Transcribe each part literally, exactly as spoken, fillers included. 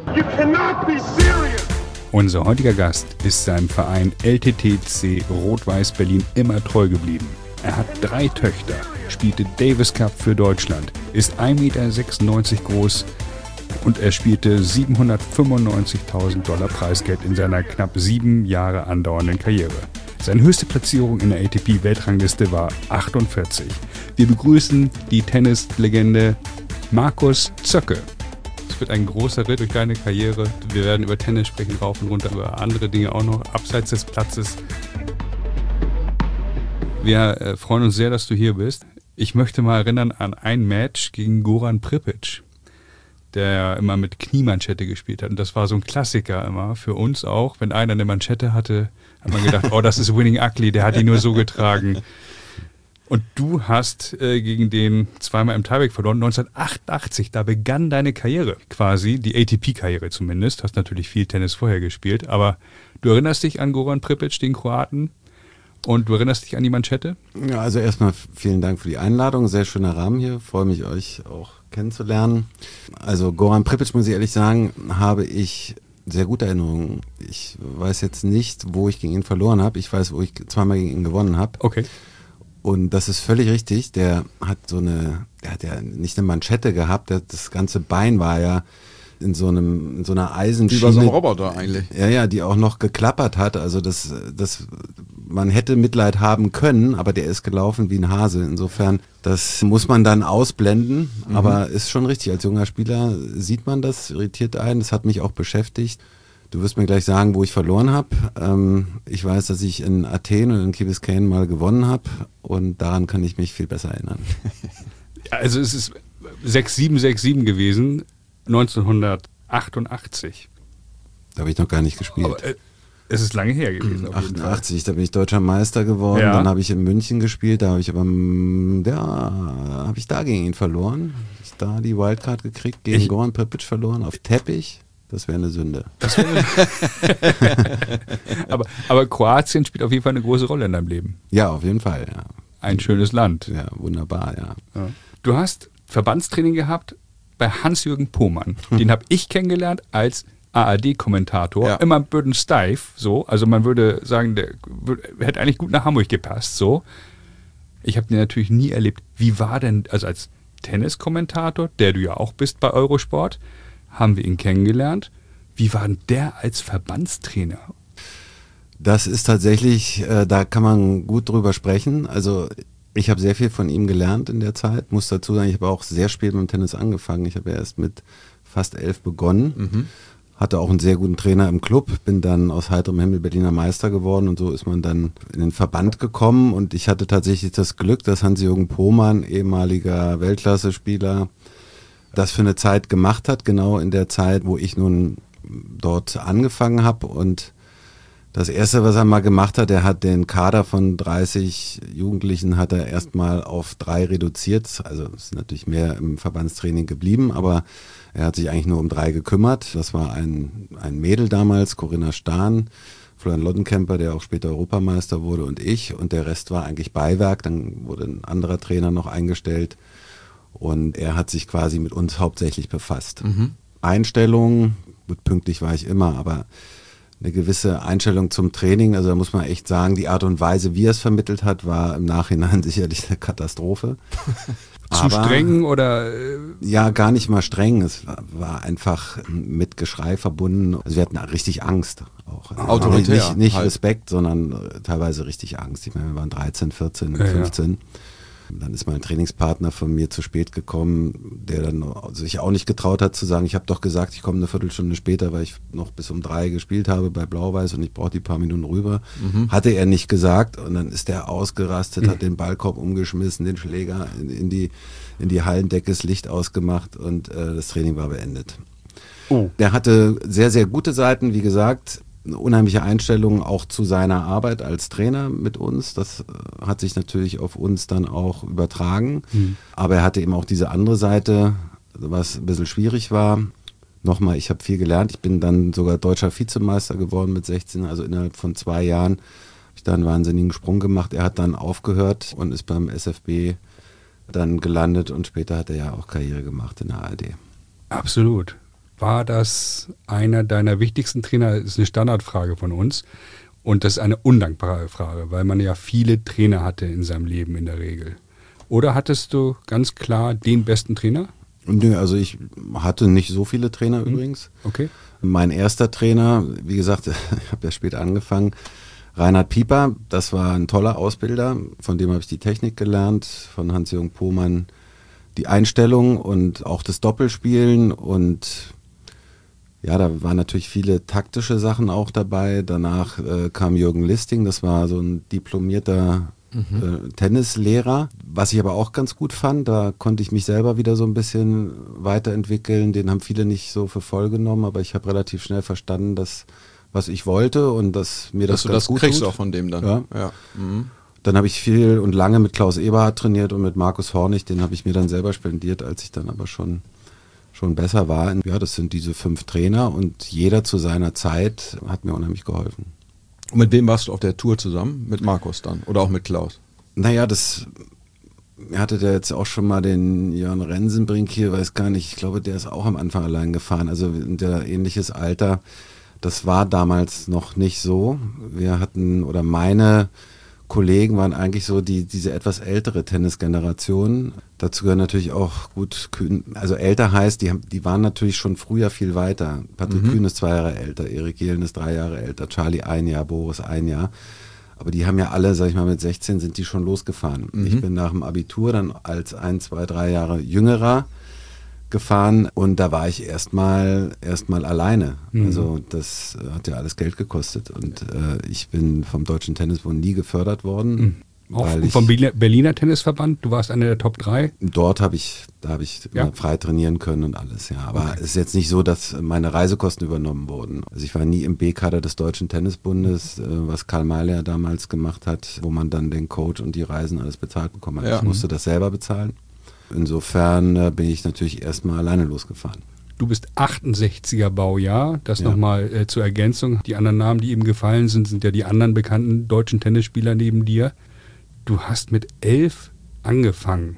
You cannot be serious! Unser heutiger Gast ist seinem Verein L T T C Rot-Weiß Berlin immer treu geblieben. Er hat drei Töchter, spielte Davis Cup für Deutschland, ist ein Meter sechsundneunzig groß und er spielte siebenhundertfünfundneunzigtausend Dollar Preisgeld in seiner knapp sieben Jahre andauernden Karriere. Seine höchste Platzierung in der A T P-Weltrangliste war achtundvierzig. Wir begrüßen die Tennislegende Markus Zöcke. Es wird ein großer Ritt durch deine Karriere. Wir werden über Tennis sprechen, rauf und runter, über andere Dinge auch noch, abseits des Platzes. Wir äh, freuen uns sehr, dass du hier bist. Ich möchte mal erinnern an ein Match gegen Goran Pripyć, der immer mit Kniemanschette gespielt hat. Und das war so ein Klassiker immer für uns auch. Wenn einer eine Manschette hatte, hat man gedacht, oh, das ist Winning Ugly, der hat die nur so getragen. Und du hast äh, gegen den zweimal im Tiebreak verloren, neunzehnhundertachtundachtzig, da begann deine Karriere quasi, die A T P-Karriere zumindest, hast natürlich viel Tennis vorher gespielt, aber du erinnerst dich an Goran Pripyć, den Kroaten, und du erinnerst dich an die Manschette? Ja, also erstmal vielen Dank für die Einladung, sehr schöner Rahmen hier, freue mich, euch auch kennenzulernen. Also Goran Pripyć, muss ich ehrlich sagen, habe ich sehr gute Erinnerungen. Ich weiß jetzt nicht, wo ich gegen ihn verloren habe, ich weiß, wo ich zweimal gegen ihn gewonnen habe. Okay. Und das ist völlig richtig, der hat so eine, der hat ja nicht eine Manschette gehabt, der, das ganze Bein war ja in so einem, in so einer Eisenschiene. Wie bei so einem Roboter eigentlich. Ja, ja, die auch noch geklappert hat, also das, das, man hätte Mitleid haben können, aber der ist gelaufen wie ein Hase, insofern, das muss man dann ausblenden, mhm. aber ist schon richtig, als junger Spieler sieht man das, irritiert einen, das hat mich auch beschäftigt. Du wirst mir gleich sagen, wo ich verloren habe. Ähm, ich weiß, dass ich in Athen und in Key Biscayne mal gewonnen habe und daran kann ich mich viel besser erinnern. Also es ist sechs sieben sechs sieben gewesen, neunzehnhundertachtundachtzig. Da habe ich noch gar nicht gespielt. Aber, äh, es ist lange her gewesen. Auf jeden achtundachtzig, da bin ich deutscher Meister geworden. Ja. Dann habe ich in München gespielt, da habe ich aber, ja, habe ich da gegen ihn verloren. Habe ich da die Wildcard gekriegt, gegen Goran Pripyć verloren, auf Teppich. Das wäre eine Sünde. Das wär aber, aber Kroatien spielt auf jeden Fall eine große Rolle in deinem Leben. Ja, auf jeden Fall, ja. Ein schönes Land. Ja, wunderbar, ja. ja. Du hast Verbandstraining gehabt bei Hans-Jürgen Pohmann. Den habe ich kennengelernt als A R D-Kommentator. Ja. Immer ein bisschen steif, so. Also man würde sagen, der hätte eigentlich gut nach Hamburg gepasst, so. Ich habe den natürlich nie erlebt. Wie war denn, also als Tenniskommentator, der du ja auch bist bei Eurosport, haben wir ihn kennengelernt. Wie war denn der als Verbandstrainer? Das ist tatsächlich, äh, da kann man gut drüber sprechen. Also ich habe sehr viel von ihm gelernt in der Zeit. Muss dazu sagen, ich habe auch sehr spät mit dem Tennis angefangen. Ich habe erst mit fast elf begonnen. Mhm. Hatte auch einen sehr guten Trainer im Club. Bin dann aus heiterem Himmel Berliner Meister geworden und so ist man dann in den Verband gekommen. Und ich hatte tatsächlich das Glück, dass Hans-Jürgen Pohmann, ehemaliger Weltklasse-Spieler, das für eine Zeit gemacht hat, genau in der Zeit, wo ich nun dort angefangen habe. Und das Erste, was er mal gemacht hat, er hat den Kader von dreißig Jugendlichen hat er erstmal auf drei reduziert. Also es ist natürlich mehr im Verbandstraining geblieben, aber er hat sich eigentlich nur um drei gekümmert. Das war ein, ein Mädel damals, Corinna Stahn, Florian Loddenkemper, der auch später Europameister wurde, und ich. Und der Rest war eigentlich Beiwerk. Dann wurde ein anderer Trainer noch eingestellt. Und er hat sich quasi mit uns hauptsächlich befasst. Mhm. Einstellung, gut, pünktlich war ich immer, aber eine gewisse Einstellung zum Training, also da muss man echt sagen, die Art und Weise, wie er es vermittelt hat, war im Nachhinein sicherlich eine Katastrophe. Zu aber, streng oder? Äh ja, gar nicht mal streng, es war, war einfach mit Geschrei verbunden. Also wir hatten richtig Angst auch. Autoritär. Nicht, nicht halt. Respekt, sondern teilweise richtig Angst. Ich meine, wir waren dreizehn, vierzehn, ja, fünfzehn. Ja. Dann ist mal ein Trainingspartner von mir zu spät gekommen, der dann sich auch nicht getraut hat zu sagen, ich habe doch gesagt, ich komme eine Viertelstunde später, weil ich noch bis um drei gespielt habe bei Blau-Weiß und ich brauche die paar Minuten rüber. Mhm. Hatte er nicht gesagt und dann ist der ausgerastet, mhm. hat den Ballkorb umgeschmissen, den Schläger in, in, die, in die Hallendecke, das Licht ausgemacht und äh, das Training war beendet. Oh. Der hatte sehr, sehr gute Seiten, wie gesagt, eine unheimliche Einstellung auch zu seiner Arbeit als Trainer mit uns. Das hat sich natürlich auf uns dann auch übertragen. Mhm. Aber er hatte eben auch diese andere Seite, was ein bisschen schwierig war. Nochmal, ich habe viel gelernt. Ich bin dann sogar deutscher Vizemeister geworden mit sechzehn. Also innerhalb von zwei Jahren habe ich da einen wahnsinnigen Sprung gemacht. Er hat dann aufgehört und ist beim S F B dann gelandet. Und später hat er ja auch Karriere gemacht in der A R D. Absolut. war das einer deiner wichtigsten Trainer? Das ist eine Standardfrage von uns. Und das ist eine undankbare Frage, weil man ja viele Trainer hatte in seinem Leben in der Regel. Oder hattest du ganz klar den besten Trainer? Nö, also ich hatte nicht so viele Trainer mhm. übrigens. Okay. Mein erster Trainer, wie gesagt, ich habe ja spät angefangen, Reinhard Pieper, das war ein toller Ausbilder, von dem habe ich die Technik gelernt, von Hans-Jürgen Pohmann die Einstellung und auch das Doppelspielen und ja, da waren natürlich viele taktische Sachen auch dabei. Danach äh, kam Jürgen Listing, das war so ein diplomierter mhm. äh, Tennislehrer. Was ich aber auch ganz gut fand, da konnte ich mich selber wieder so ein bisschen weiterentwickeln. Den haben viele nicht so für voll genommen, aber ich habe relativ schnell verstanden, dass was ich wollte und dass mir das, dass ganz du das gut kriegst tut. auch von dem dann. Ja. Ja. Mhm. Dann habe ich viel und lange mit Klaus Eberhardt trainiert und mit Markus Hornig, den habe ich mir dann selber spendiert, als ich dann aber schon schon besser war. Ja, das sind diese fünf Trainer und jeder zu seiner Zeit hat mir unheimlich geholfen. Und mit wem warst du auf der Tour zusammen? Mit Markus dann? Oder auch mit Klaus? Naja, das hatte der jetzt auch schon mal den Jörn Rensenbrink hier, weiß gar nicht, ich glaube, der ist auch am Anfang allein gefahren, also der ähnliches Alter. Das war damals noch nicht so. Wir hatten, oder meine Kollegen waren eigentlich so die diese etwas ältere Tennisgeneration. Dazu gehören natürlich auch gut Kühn, also älter heißt, die, haben, die waren natürlich schon früher viel weiter. Patrick mhm. Kühn ist zwei Jahre älter, Erik Jelen ist drei Jahre älter, Charlie ein Jahr, Boris ein Jahr. Aber die haben ja alle, sag ich mal, mit sechzehn sind die schon losgefahren. Mhm. Ich bin nach dem Abitur dann als ein, zwei, drei Jahre jüngerer gefahren und da war ich erstmal erstmal alleine. Mhm. Also das hat ja alles Geld gekostet und äh, ich bin vom Deutschen Tennisbund nie gefördert worden. Mhm. Auch vom Berliner Tennisverband? Du warst einer der Top drei? Dort habe ich, da habe ich ja. frei trainieren können und alles, ja. Aber okay. Es ist jetzt nicht so, dass meine Reisekosten übernommen wurden. Also ich war nie im B-Kader des Deutschen Tennisbundes, äh, was Karl Mayler damals gemacht hat, wo man dann den Coach und die Reisen alles bezahlt bekommen hat. Ja. Ich musste das selber bezahlen. Insofern äh, bin ich natürlich erstmal alleine losgefahren. Du bist achtundsechziger Baujahr, das ja. nochmal äh, zur Ergänzung. Die anderen Namen, die eben gefallen sind, sind ja die anderen bekannten deutschen Tennisspieler neben dir. Du hast mit elf angefangen.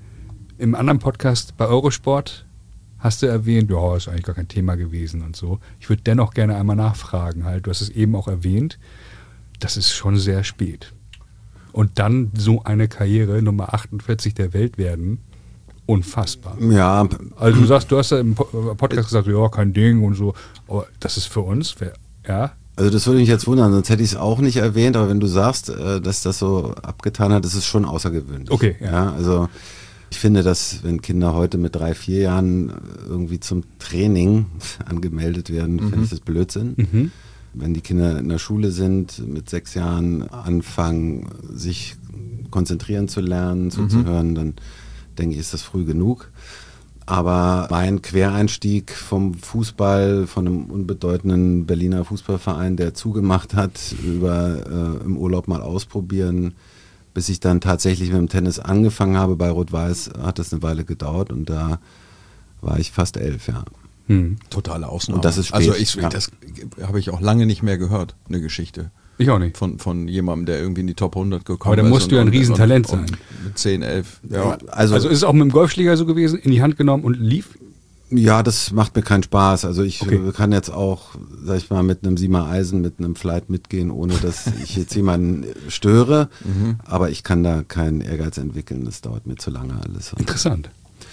Im anderen Podcast bei Eurosport hast du erwähnt, ja, ist eigentlich gar kein Thema gewesen und so. Ich würde dennoch gerne einmal nachfragen, halt, du hast es eben auch erwähnt, das ist schon sehr spät. Und dann so eine Karriere, Nummer achtundvierzig der Welt werden, unfassbar. Ja. Also du sagst, du hast ja im Podcast gesagt, ja, kein Ding und so, aber das ist für uns, ja. Also das würde mich jetzt wundern, sonst hätte ich es auch nicht erwähnt, aber wenn du sagst, dass das so abgetan hat, ist es schon außergewöhnlich. Okay. Ja. Ja, also ich finde, dass wenn Kinder heute mit drei, vier Jahren irgendwie zum Training angemeldet werden, mhm. finde ich das Blödsinn. Mhm. Wenn die Kinder in der Schule sind, mit sechs Jahren anfangen, sich konzentrieren zu lernen, zuzuhören, mhm. dann denke ich, ist das früh genug. Aber mein Quereinstieg vom Fußball, von einem unbedeutenden Berliner Fußballverein, der zugemacht hat, über äh, im Urlaub mal ausprobieren, bis ich dann tatsächlich mit dem Tennis angefangen habe bei Rot-Weiß, hat das eine Weile gedauert und da war ich fast elf, ja. Hm. Totale Ausnahme. Und das ist spät. Also ich, ja. das habe ich auch lange nicht mehr gehört, eine Geschichte. Ich auch nicht. Von, von jemandem, der irgendwie in die Top hundert gekommen ist. Aber da musst du ja ein Riesentalent und, und sein. Mit zehn, elf. Ja. Ja. Also, also ist es auch mit dem Golfschläger so gewesen, in die Hand genommen und lief? Ja, das macht mir keinen Spaß. Also ich okay. kann jetzt auch, sag ich mal, mit einem Siemer Eisen, mit einem Flight mitgehen, ohne dass ich jetzt jemanden störe. Mhm. Aber ich kann da keinen Ehrgeiz entwickeln. Das dauert mir zu lange alles. Interessant.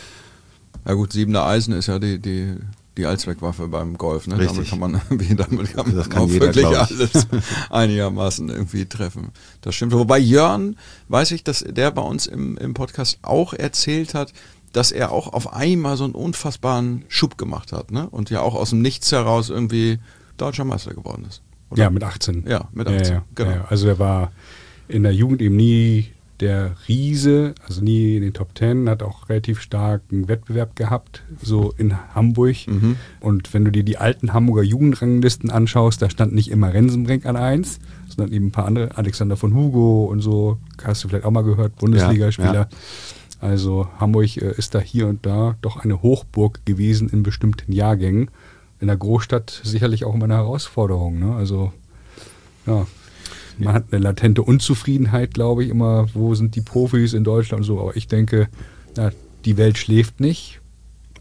Ja gut, Siebener Eisen ist ja die, die, die Allzweckwaffe beim Golf. Ne? Damit kann man, damit kann man das kann auch jeder, wirklich alles einigermaßen irgendwie treffen. Das stimmt. Wobei Jörn, weiß ich, dass der bei uns im, im Podcast auch erzählt hat, dass er auch auf einmal so einen unfassbaren Schub gemacht hat, ne? Und ja auch aus dem Nichts heraus irgendwie deutscher Meister geworden ist. Oder? Ja, mit achtzehn. Ja, mit achtzehn, ja, ja, genau. Ja, also er war in der Jugend eben nie der Riese, also nie in den Top Ten, hat auch relativ starken Wettbewerb gehabt, so in Hamburg. Mhm. Und wenn du dir die alten Hamburger Jugendranglisten anschaust, da stand nicht immer Rensenbrink an eins, sondern eben ein paar andere, Alexander von Hugo und so, hast du vielleicht auch mal gehört, Bundesligaspieler. Ja, ja. Also Hamburg äh, ist da hier und da doch eine Hochburg gewesen in bestimmten Jahrgängen. In der Großstadt sicherlich auch immer eine Herausforderung. Ne? Also ja, man hat eine latente Unzufriedenheit, glaube ich, immer, wo sind die Profis in Deutschland und so. Aber ich denke, na, die Welt schläft nicht.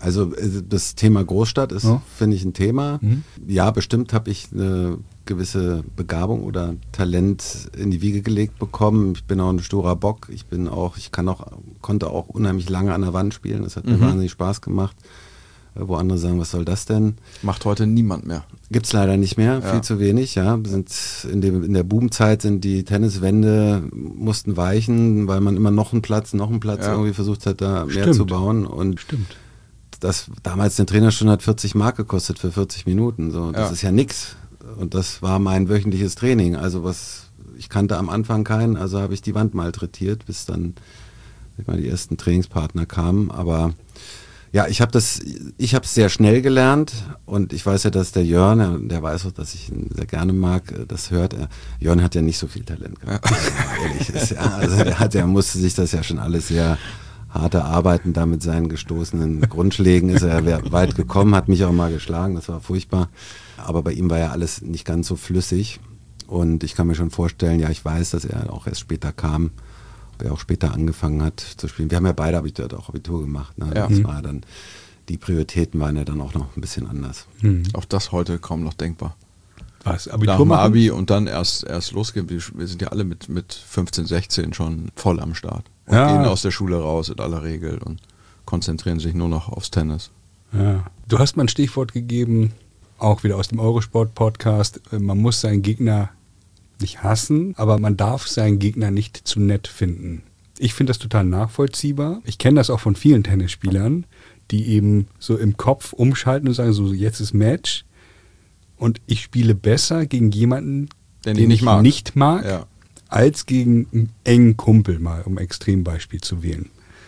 Also das Thema Großstadt ist, ja. finde ich, ein Thema. Mhm. Ja, bestimmt habe ich eine gewisse Begabung oder Talent in die Wiege gelegt bekommen. Ich bin auch ein sturer Bock. Ich bin auch, ich kann auch, konnte auch unheimlich lange an der Wand spielen. Das hat mir mhm. wahnsinnig Spaß gemacht. Wo andere sagen, was soll das denn? Macht heute niemand mehr. Gibt's leider nicht mehr, ja. viel zu wenig. Ja, sind in, dem, in der Boomzeit sind die Tenniswände mussten weichen, weil man immer noch einen Platz, noch einen Platz ja. irgendwie versucht hat, da Stimmt. mehr zu bauen. Und Stimmt. das damals eine Trainerstunde hat vierzig Mark gekostet für vierzig Minuten. So, das ja. ist ja nix. Und das war mein wöchentliches Training. Also was ich kannte am Anfang keinen, also habe ich die Wand malträtiert, bis dann ich mal die ersten Trainingspartner kamen. Aber ja, ich habe das, ich habe es sehr schnell gelernt und ich weiß ja, dass der Jörn, der weiß auch, dass ich ihn sehr gerne mag, das hört. Jörn hat ja nicht so viel Talent gehabt, ja. ehrlich ist. Ja, also der hat, der musste sich das ja schon alles sehr hart erarbeiten, da mit seinen gestoßenen Grundschlägen ist er weit gekommen, hat mich auch mal geschlagen, das war furchtbar. Aber bei ihm war ja alles nicht ganz so flüssig und ich kann mir schon vorstellen, ja, ich weiß, dass er auch erst später kam, er auch später angefangen hat zu spielen. Wir haben ja beide Abitur, auch Abitur gemacht. Ne? Ja. Das war dann, die Prioritäten waren ja dann auch noch ein bisschen anders. Mhm. Auch das heute kaum noch denkbar. Was, Abitur Nach dem machen? Abi und dann erst, erst losgehen. Wir, wir sind ja alle mit, mit fünfzehn, sechzehn schon voll am Start. Und ja. gehen aus der Schule raus in aller Regel und konzentrieren sich nur noch aufs Tennis. Ja. Du hast mal ein Stichwort gegeben, auch wieder aus dem Eurosport-Podcast. Man muss seinen Gegner nicht hassen, aber man darf seinen Gegner nicht zu nett finden. Ich finde das total nachvollziehbar. Ich kenne das auch von vielen Tennisspielern, die eben so im Kopf umschalten und sagen, so jetzt ist Match und ich spiele besser gegen jemanden, den, den ich nicht ich mag, nicht mag ja. als gegen einen engen Kumpel, mal um ein Extrembeispiel zu wählen.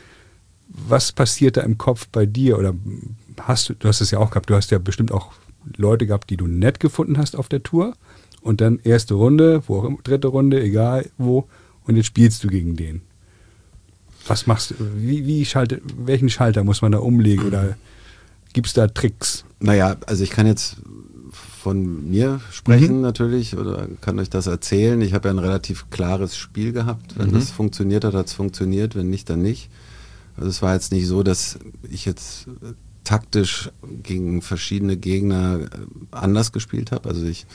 Was passiert da im Kopf bei dir? Oder hast du, du hast es ja auch gehabt, du hast ja bestimmt auch Leute gehabt, die du nett gefunden hast auf der Tour. Und dann erste Runde, wo auch immer, dritte Runde, egal wo, und jetzt spielst du gegen den. Was machst du? Wie, wie schaltet, welchen Schalter muss man da umlegen oder gibt es da Tricks? Naja, also ich kann jetzt von mir sprechen mhm. natürlich oder kann euch das erzählen. Ich habe ja ein relativ klares Spiel gehabt. Wenn mhm. das funktioniert hat, hat es funktioniert, wenn nicht, dann nicht. Also es war jetzt nicht so, dass ich jetzt taktisch gegen verschiedene Gegner anders gespielt habe. Also ich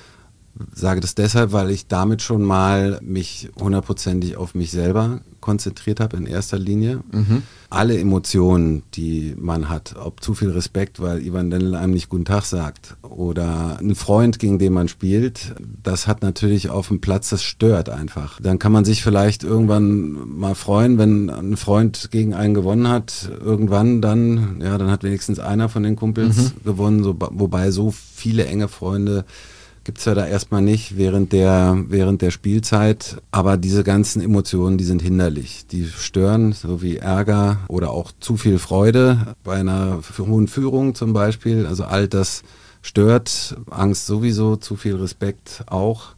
sage das deshalb, weil ich damit schon mal mich hundertprozentig auf mich selber konzentriert habe in erster Linie. Mhm. Alle Emotionen, die man hat, ob zu viel Respekt, weil Ivan Lendl einem nicht Guten Tag sagt oder ein Freund, gegen den man spielt, das hat natürlich auf dem Platz, das stört einfach. Dann kann man sich vielleicht irgendwann mal freuen, wenn ein Freund gegen einen gewonnen hat, irgendwann dann, ja, dann hat wenigstens einer von den Kumpels mhm. gewonnen, so, wobei so viele enge Freunde gibt es ja da erstmal nicht während der, während der Spielzeit. Aber diese ganzen Emotionen, die sind hinderlich. Die stören, so wie Ärger oder auch zu viel Freude bei einer hohen Führung zum Beispiel. Also all das stört. Angst sowieso, zu viel Respekt auch.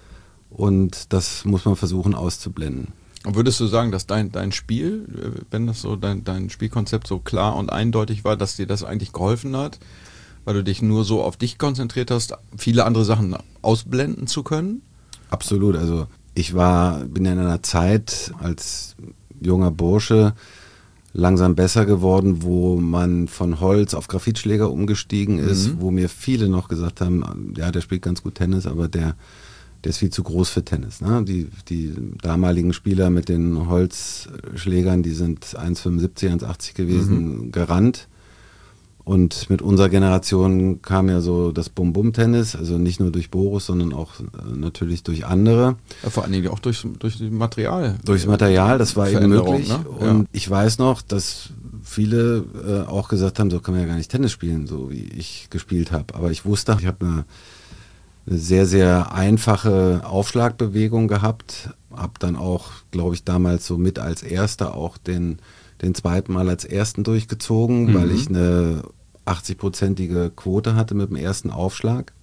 Und das muss man versuchen auszublenden. Und würdest du sagen, dass dein, dein Spiel, wenn das so dein, dein Spielkonzept so klar und eindeutig war, dass dir das eigentlich geholfen hat? Weil du dich nur so auf dich konzentriert hast, viele andere Sachen ausblenden zu können? Absolut. Also ich war, bin ja in einer Zeit als junger Bursche langsam besser geworden, wo man von Holz auf Graphitschläger umgestiegen ist, mhm. wo mir viele noch gesagt haben, ja, der spielt ganz gut Tennis, aber der, der ist viel zu groß für Tennis. Ne? Die, die damaligen Spieler mit den Holzschlägern, die sind eins Komma fünfundsiebzig, eins Komma achtzig gewesen, mhm. gerannt. Und mit unserer Generation kam ja so das Bum-Bum-Tennis, also nicht nur durch Boris, sondern auch äh, natürlich durch andere. Ja, vor allen Dingen auch durch, durch das Material. Durchs Material, das war eben möglich. Ne? Ja. Und ich weiß noch, dass viele äh, auch gesagt haben, so kann man ja gar nicht Tennis spielen, so wie ich gespielt habe. Aber ich wusste, ich habe eine, eine sehr, sehr einfache Aufschlagbewegung gehabt. Habe dann auch, glaube ich, damals so mit als Erster auch den den zweiten Mal als ersten durchgezogen, mhm. weil ich eine achtzig-prozentige Quote hatte mit dem ersten Aufschlag.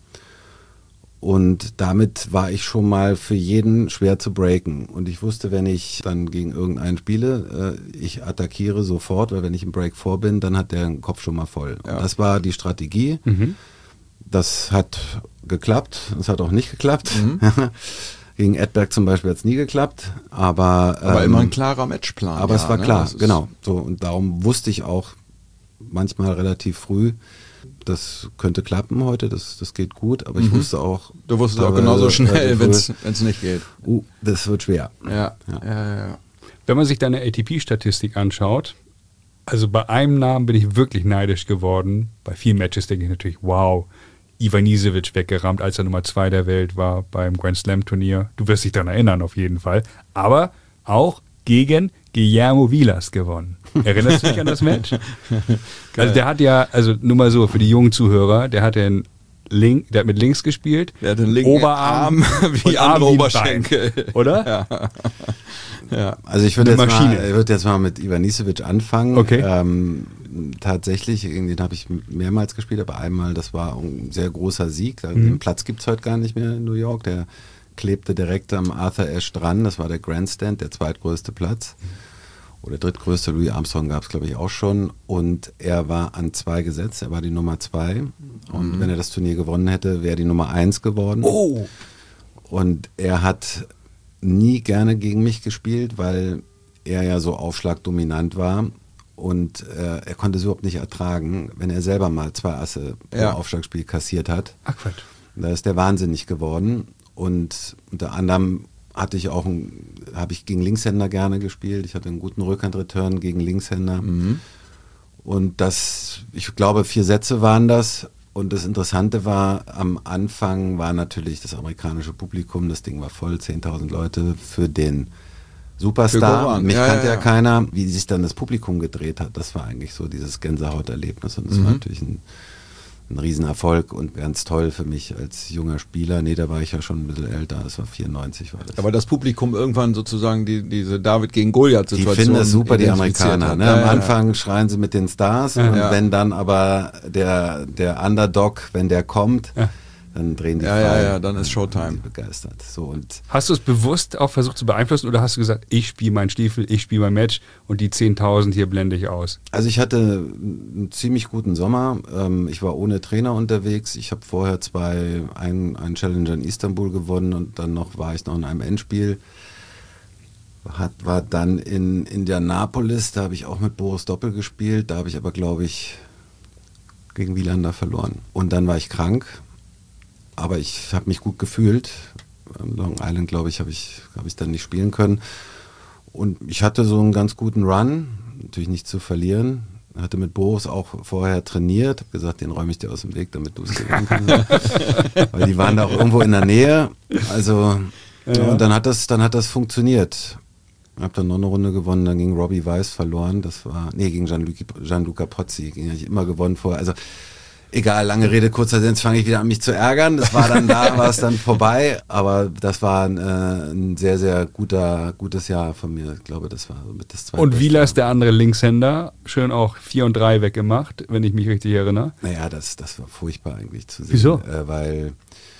Und damit war ich schon mal für jeden schwer zu breaken. Und ich wusste, wenn ich dann gegen irgendeinen spiele, äh, ich attackiere sofort, weil wenn ich im Break vor bin, dann hat der den Kopf schon mal voll. Ja. Und das war die Strategie. Mhm. Das hat geklappt. Das hat auch nicht geklappt. Mhm. Gegen Edberg zum Beispiel hat es nie geklappt, aber... Aber ähm, immer ein klarer Matchplan. Aber ja, es war ne? klar, genau. So, und darum wusste ich auch, manchmal relativ früh. Das könnte klappen heute, das, das geht gut, aber ich Mhm. wusste auch... Du wusstest auch aber, genauso äh, schnell, früh, wenn es nicht geht. Uh, das wird schwer. Ja, Ja. ja, ja. ja. Wenn man sich deine A T P-Statistik anschaut, also bei einem Namen bin ich wirklich neidisch geworden. Bei vielen Matches denke ich natürlich, wow, Ivanisevic weggerammt, als er Nummer zwei der Welt war beim Grand Slam Turnier. Du wirst dich daran erinnern auf jeden Fall. Aber auch gegen Guillermo Vilas gewonnen. Erinnerst du dich an das Match? Also der hat ja, also nur mal so für die jungen Zuhörer, der hat den Link, der hat mit links gespielt. Der hat den linken Oberarm Arm wie und Arm andere wie ein Oberschenkel. Bein, oder? Ja. Ja. Also ich würde Eine jetzt, Maschine. mal- ich würd jetzt mal mit Ivanisevic anfangen. Okay. Ähm, tatsächlich, den habe ich mehrmals gespielt, aber einmal, das war ein sehr großer Sieg. Mhm. Den Platz gibt es heute gar nicht mehr in New York. Der klebte direkt am Arthur Ashe dran. Das war der Grandstand, der zweitgrößte Platz. Oder drittgrößte. Louis Armstrong gab es, glaube ich, auch schon. Und er war an zwei gesetzt. Er war die Nummer zwei. Und wenn er das Turnier gewonnen hätte, wäre die Nummer eins geworden. Oh! Und er hat nie gerne gegen mich gespielt, weil er ja so aufschlagdominant war. Und äh, er konnte es überhaupt nicht ertragen, wenn er selber mal zwei Asse Ja. pro Aufschlagspiel kassiert hat. Ach Quatsch. Da ist der wahnsinnig geworden. Und unter anderem hatte ich auch, habe ich gegen Linkshänder gerne gespielt. Ich hatte einen guten Rückhandreturn gegen Linkshänder. Und das, ich glaube, vier Sätze waren das. Und das Interessante war, am Anfang war natürlich das amerikanische Publikum, das Ding war voll, zehntausend Leute für den Für Superstar. Goran. Mich Ja, kannte ja, ja, ja. keiner. Wie sich dann das Publikum gedreht hat, das war eigentlich so dieses Gänsehauterlebnis. Und das Mhm. war natürlich ein, ein Riesenerfolg und ganz toll für mich als junger Spieler. Nee, da war ich ja schon ein bisschen älter, das war vierundneunzig war das. Aber das Publikum irgendwann sozusagen die, diese David gegen Goliath-Situation. Die finden das super, die identifiziert Amerikaner. hat. Ne? Ja, Am ja, ja. Anfang schreien sie mit den Stars und Ja. wenn dann aber der, der Underdog, wenn der kommt, Ja. dann drehen die Ja, frei. ja, ja, dann ist sind Showtime. die begeistert. So, und Hast du es bewusst auch versucht zu beeinflussen oder hast du gesagt, ich spiele meinen Stiefel, ich spiele mein Match und die zehntausend hier blende ich aus? also ich hatte einen ziemlich guten Sommer. Ähm, Ich war ohne Trainer unterwegs. Ich habe vorher zwei, ein, einen Challenger in Istanbul gewonnen und dann noch war ich noch in einem Endspiel. Hat, war dann in Indianapolis, da habe ich auch mit Boris Doppel gespielt. Da habe ich aber, glaube ich, gegen Wielander verloren. Und dann war ich krank. Aber ich habe mich gut gefühlt. Am Long Island, glaube ich, habe ich, hab ich dann nicht spielen können. Und ich hatte so einen ganz guten Run, natürlich nicht zu verlieren. Hatte mit Boris auch vorher trainiert, habe gesagt, den räume ich dir aus dem Weg, damit du es gewinnen kannst. Weil die waren da auch irgendwo in der Nähe. Also, Ja. und dann hat das, dann hat das funktioniert. Ich habe dann noch eine Runde gewonnen, dann gegen Robbie Weiss verloren. Das war, nee, gegen Gianluca, Gianluca Pozzi, gegen den habe ich immer gewonnen vorher. Also, egal, lange Rede, kurzer Sinn, jetzt fange ich wieder an mich zu ärgern. Das war dann da, war es dann vorbei. Aber das war ein, äh, ein sehr, sehr guter, gutes Jahr von mir. Ich glaube, das war mit das zweite. Und Vilas, der andere Linkshänder, schön auch vier und drei weggemacht, wenn ich mich richtig erinnere. Naja, das, das war furchtbar eigentlich zu sehen. Wieso? Äh, weil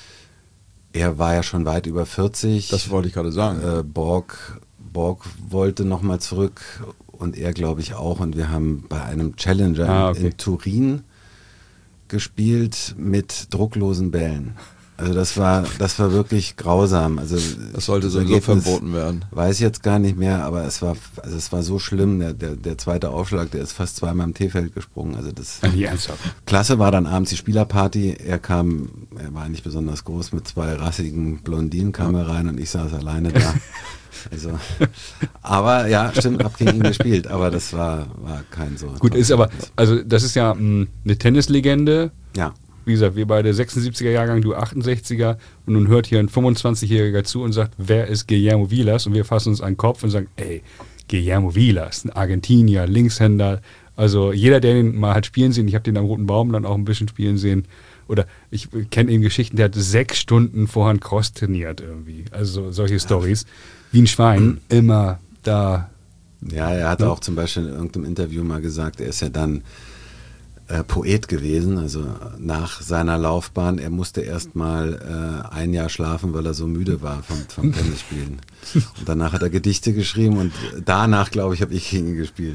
er war ja schon weit über vierzig. Das wollte ich gerade sagen. Äh, Borg, Borg wollte nochmal zurück und er, glaube ich, auch. Und wir haben bei einem Challenger Ah, okay. in Turin gespielt mit drucklosen Bällen. Also das war, das war wirklich grausam. Also Das sollte das sowieso Ergebnis verboten werden. Weiß ich jetzt gar nicht mehr, aber es war, also es war so schlimm. Der, der, der zweite Aufschlag, der ist fast zweimal im T-Feld gesprungen. Also das Nicht ernsthaft. Klasse war dann abends die Spielerparty. Er kam, er war nicht besonders groß, mit zwei rassigen Blondinen kam er rein und ich saß alleine da. Also, aber ja, stimmt, hab gegen ihn gespielt, aber das war, war kein so. Gut, ist aber, also das ist ja mh, eine Tennislegende. Ja, Wie gesagt, wir beide sechsundsiebziger Jahrgang, du achtundsechziger und nun hört hier ein fünfundzwanzigjähriger zu und sagt, wer ist Guillermo Vilas? Und wir fassen uns an den Kopf und sagen, ey, Guillermo Vilas, ein Argentinier, Linkshänder. Also jeder, der den mal hat spielen sehen, ich habe den am Roten Baum dann auch ein bisschen spielen sehen. Oder ich kenne eben Geschichten, der hat sechs Stunden vorher einen Cross trainiert irgendwie. Also solche Stories. Wie ein Schwein, immer da. ja, er hat Ja. auch zum Beispiel in irgendeinem Interview mal gesagt, er ist ja dann äh, Poet gewesen, also nach seiner Laufbahn. Er musste erst mal äh, ein Jahr schlafen, weil er so müde war vom, vom Tennisspielen. Und danach hat er Gedichte geschrieben und danach, glaube ich, habe ich gegen ihn gespielt.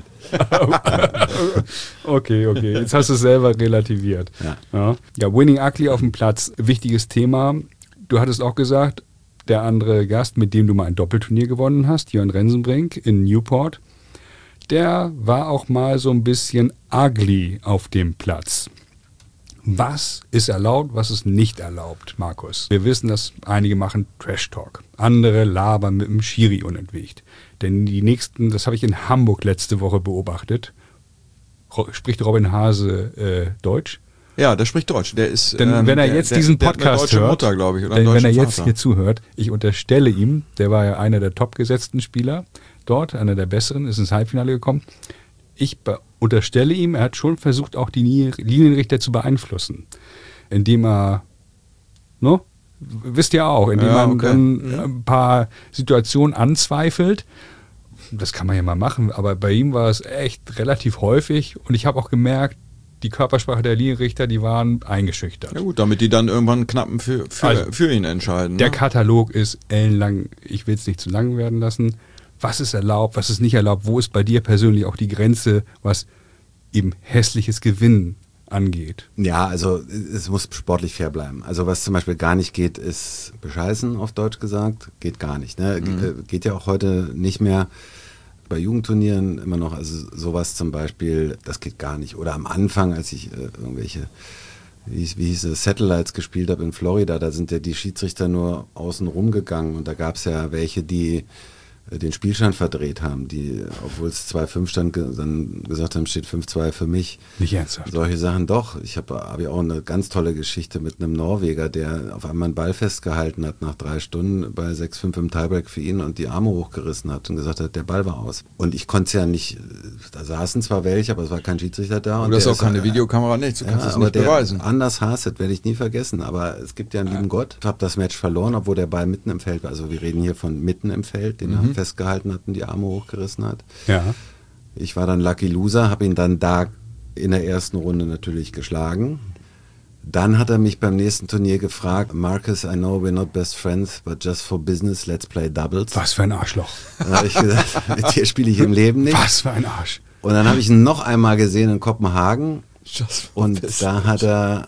Okay, okay. Jetzt hast du es selber relativiert. Ja. Ja. Ja, Winning Ugly auf dem Platz, wichtiges Thema. Du hattest auch gesagt, der andere Gast, mit dem du mal ein Doppelturnier gewonnen hast, Jörn Rensenbrink in Newport. der war auch mal so ein bisschen ugly auf dem Platz. Was ist erlaubt, was ist nicht erlaubt, Markus? Wir wissen, dass einige machen Trash-Talk, andere labern mit dem Schiri unentwegt. Denn die nächsten, das habe ich in Hamburg letzte Woche beobachtet, Ro- spricht Robin Hase äh, Deutsch? Ja, der spricht Deutsch. Der ist, Denn ähm, wenn er der, jetzt der, diesen der hat Podcast eine deutsche hört, Mutter, glaube ich, oder denn einen wenn er deutschen jetzt Vater. hier zuhört, ich unterstelle ihm, der war ja einer der topgesetzten Spieler dort, einer der besseren, ist ins Halbfinale gekommen. Ich be- unterstelle ihm, er hat schon versucht, auch die Ni- Linienrichter zu beeinflussen, indem er, ne, wisst ihr auch, indem Ja, man okay. dann Mhm. ein paar Situationen anzweifelt. Das kann man ja mal machen, aber bei ihm war es echt relativ häufig und ich habe auch gemerkt, die Körpersprache der Linienrichter, die waren eingeschüchtert. Ja gut, damit die dann irgendwann knappen für, für, Also, für ihn entscheiden. Der ne? Katalog ist ellenlang, ich will es nicht zu lang werden lassen. Was ist erlaubt, was ist nicht erlaubt? Wo ist bei dir persönlich auch die Grenze, was eben hässliches Gewinnen angeht? Ja, also es muss sportlich fair bleiben. Also was zum Beispiel gar nicht geht, ist bescheißen, auf Deutsch gesagt. Geht gar nicht. Ne? Ge- Geht ja auch heute nicht mehr. Bei Jugendturnieren immer noch, also sowas zum Beispiel, das geht gar nicht. Oder am Anfang, als ich äh, irgendwelche, wie, hieß- wie hieß es, Satellites gespielt habe in Florida, da sind ja die Schiedsrichter nur außen rumgegangen und da gab es ja welche, die äh, den Spielstand verdreht haben, die, obwohl es zwei fünf stand, ge dann gesagt haben, steht fünf zwei für mich. Nicht ernsthaft. Solche Sachen doch. Ich habe hab ja auch eine ganz tolle Geschichte mit einem Norweger, der auf einmal einen Ball festgehalten hat nach drei Stunden bei sechs fünf im Tiebreak für ihn und die Arme hochgerissen hat und gesagt hat, der Ball war aus. Und ich konnte es ja nicht, da saßen zwar welche, aber es war kein Schiedsrichter da. Und und das ist der auch keine äh, Videokamera, nichts, du kannst ja, es aber nicht der beweisen. Anders Haset werde ich nie vergessen, aber es gibt ja einen lieben Gott. Ich habe das Match verloren, obwohl der Ball mitten im Feld war. Also wir reden hier von mitten im Feld, den er festgehalten hat und die Arme hochgerissen hat. Ja. Ich war dann Lucky Loser, habe ihn dann da in der ersten Runde natürlich geschlagen. Dann hat er mich beim nächsten Turnier gefragt, Marcus, I know we're not best friends, but just for business, let's play doubles. Was für ein Arschloch. Dann habe ich gesagt, mit dir spiele ich im Leben nicht. Was für ein Arsch. Und dann habe ich ihn noch einmal gesehen in Kopenhagen Just for und business. da hat er,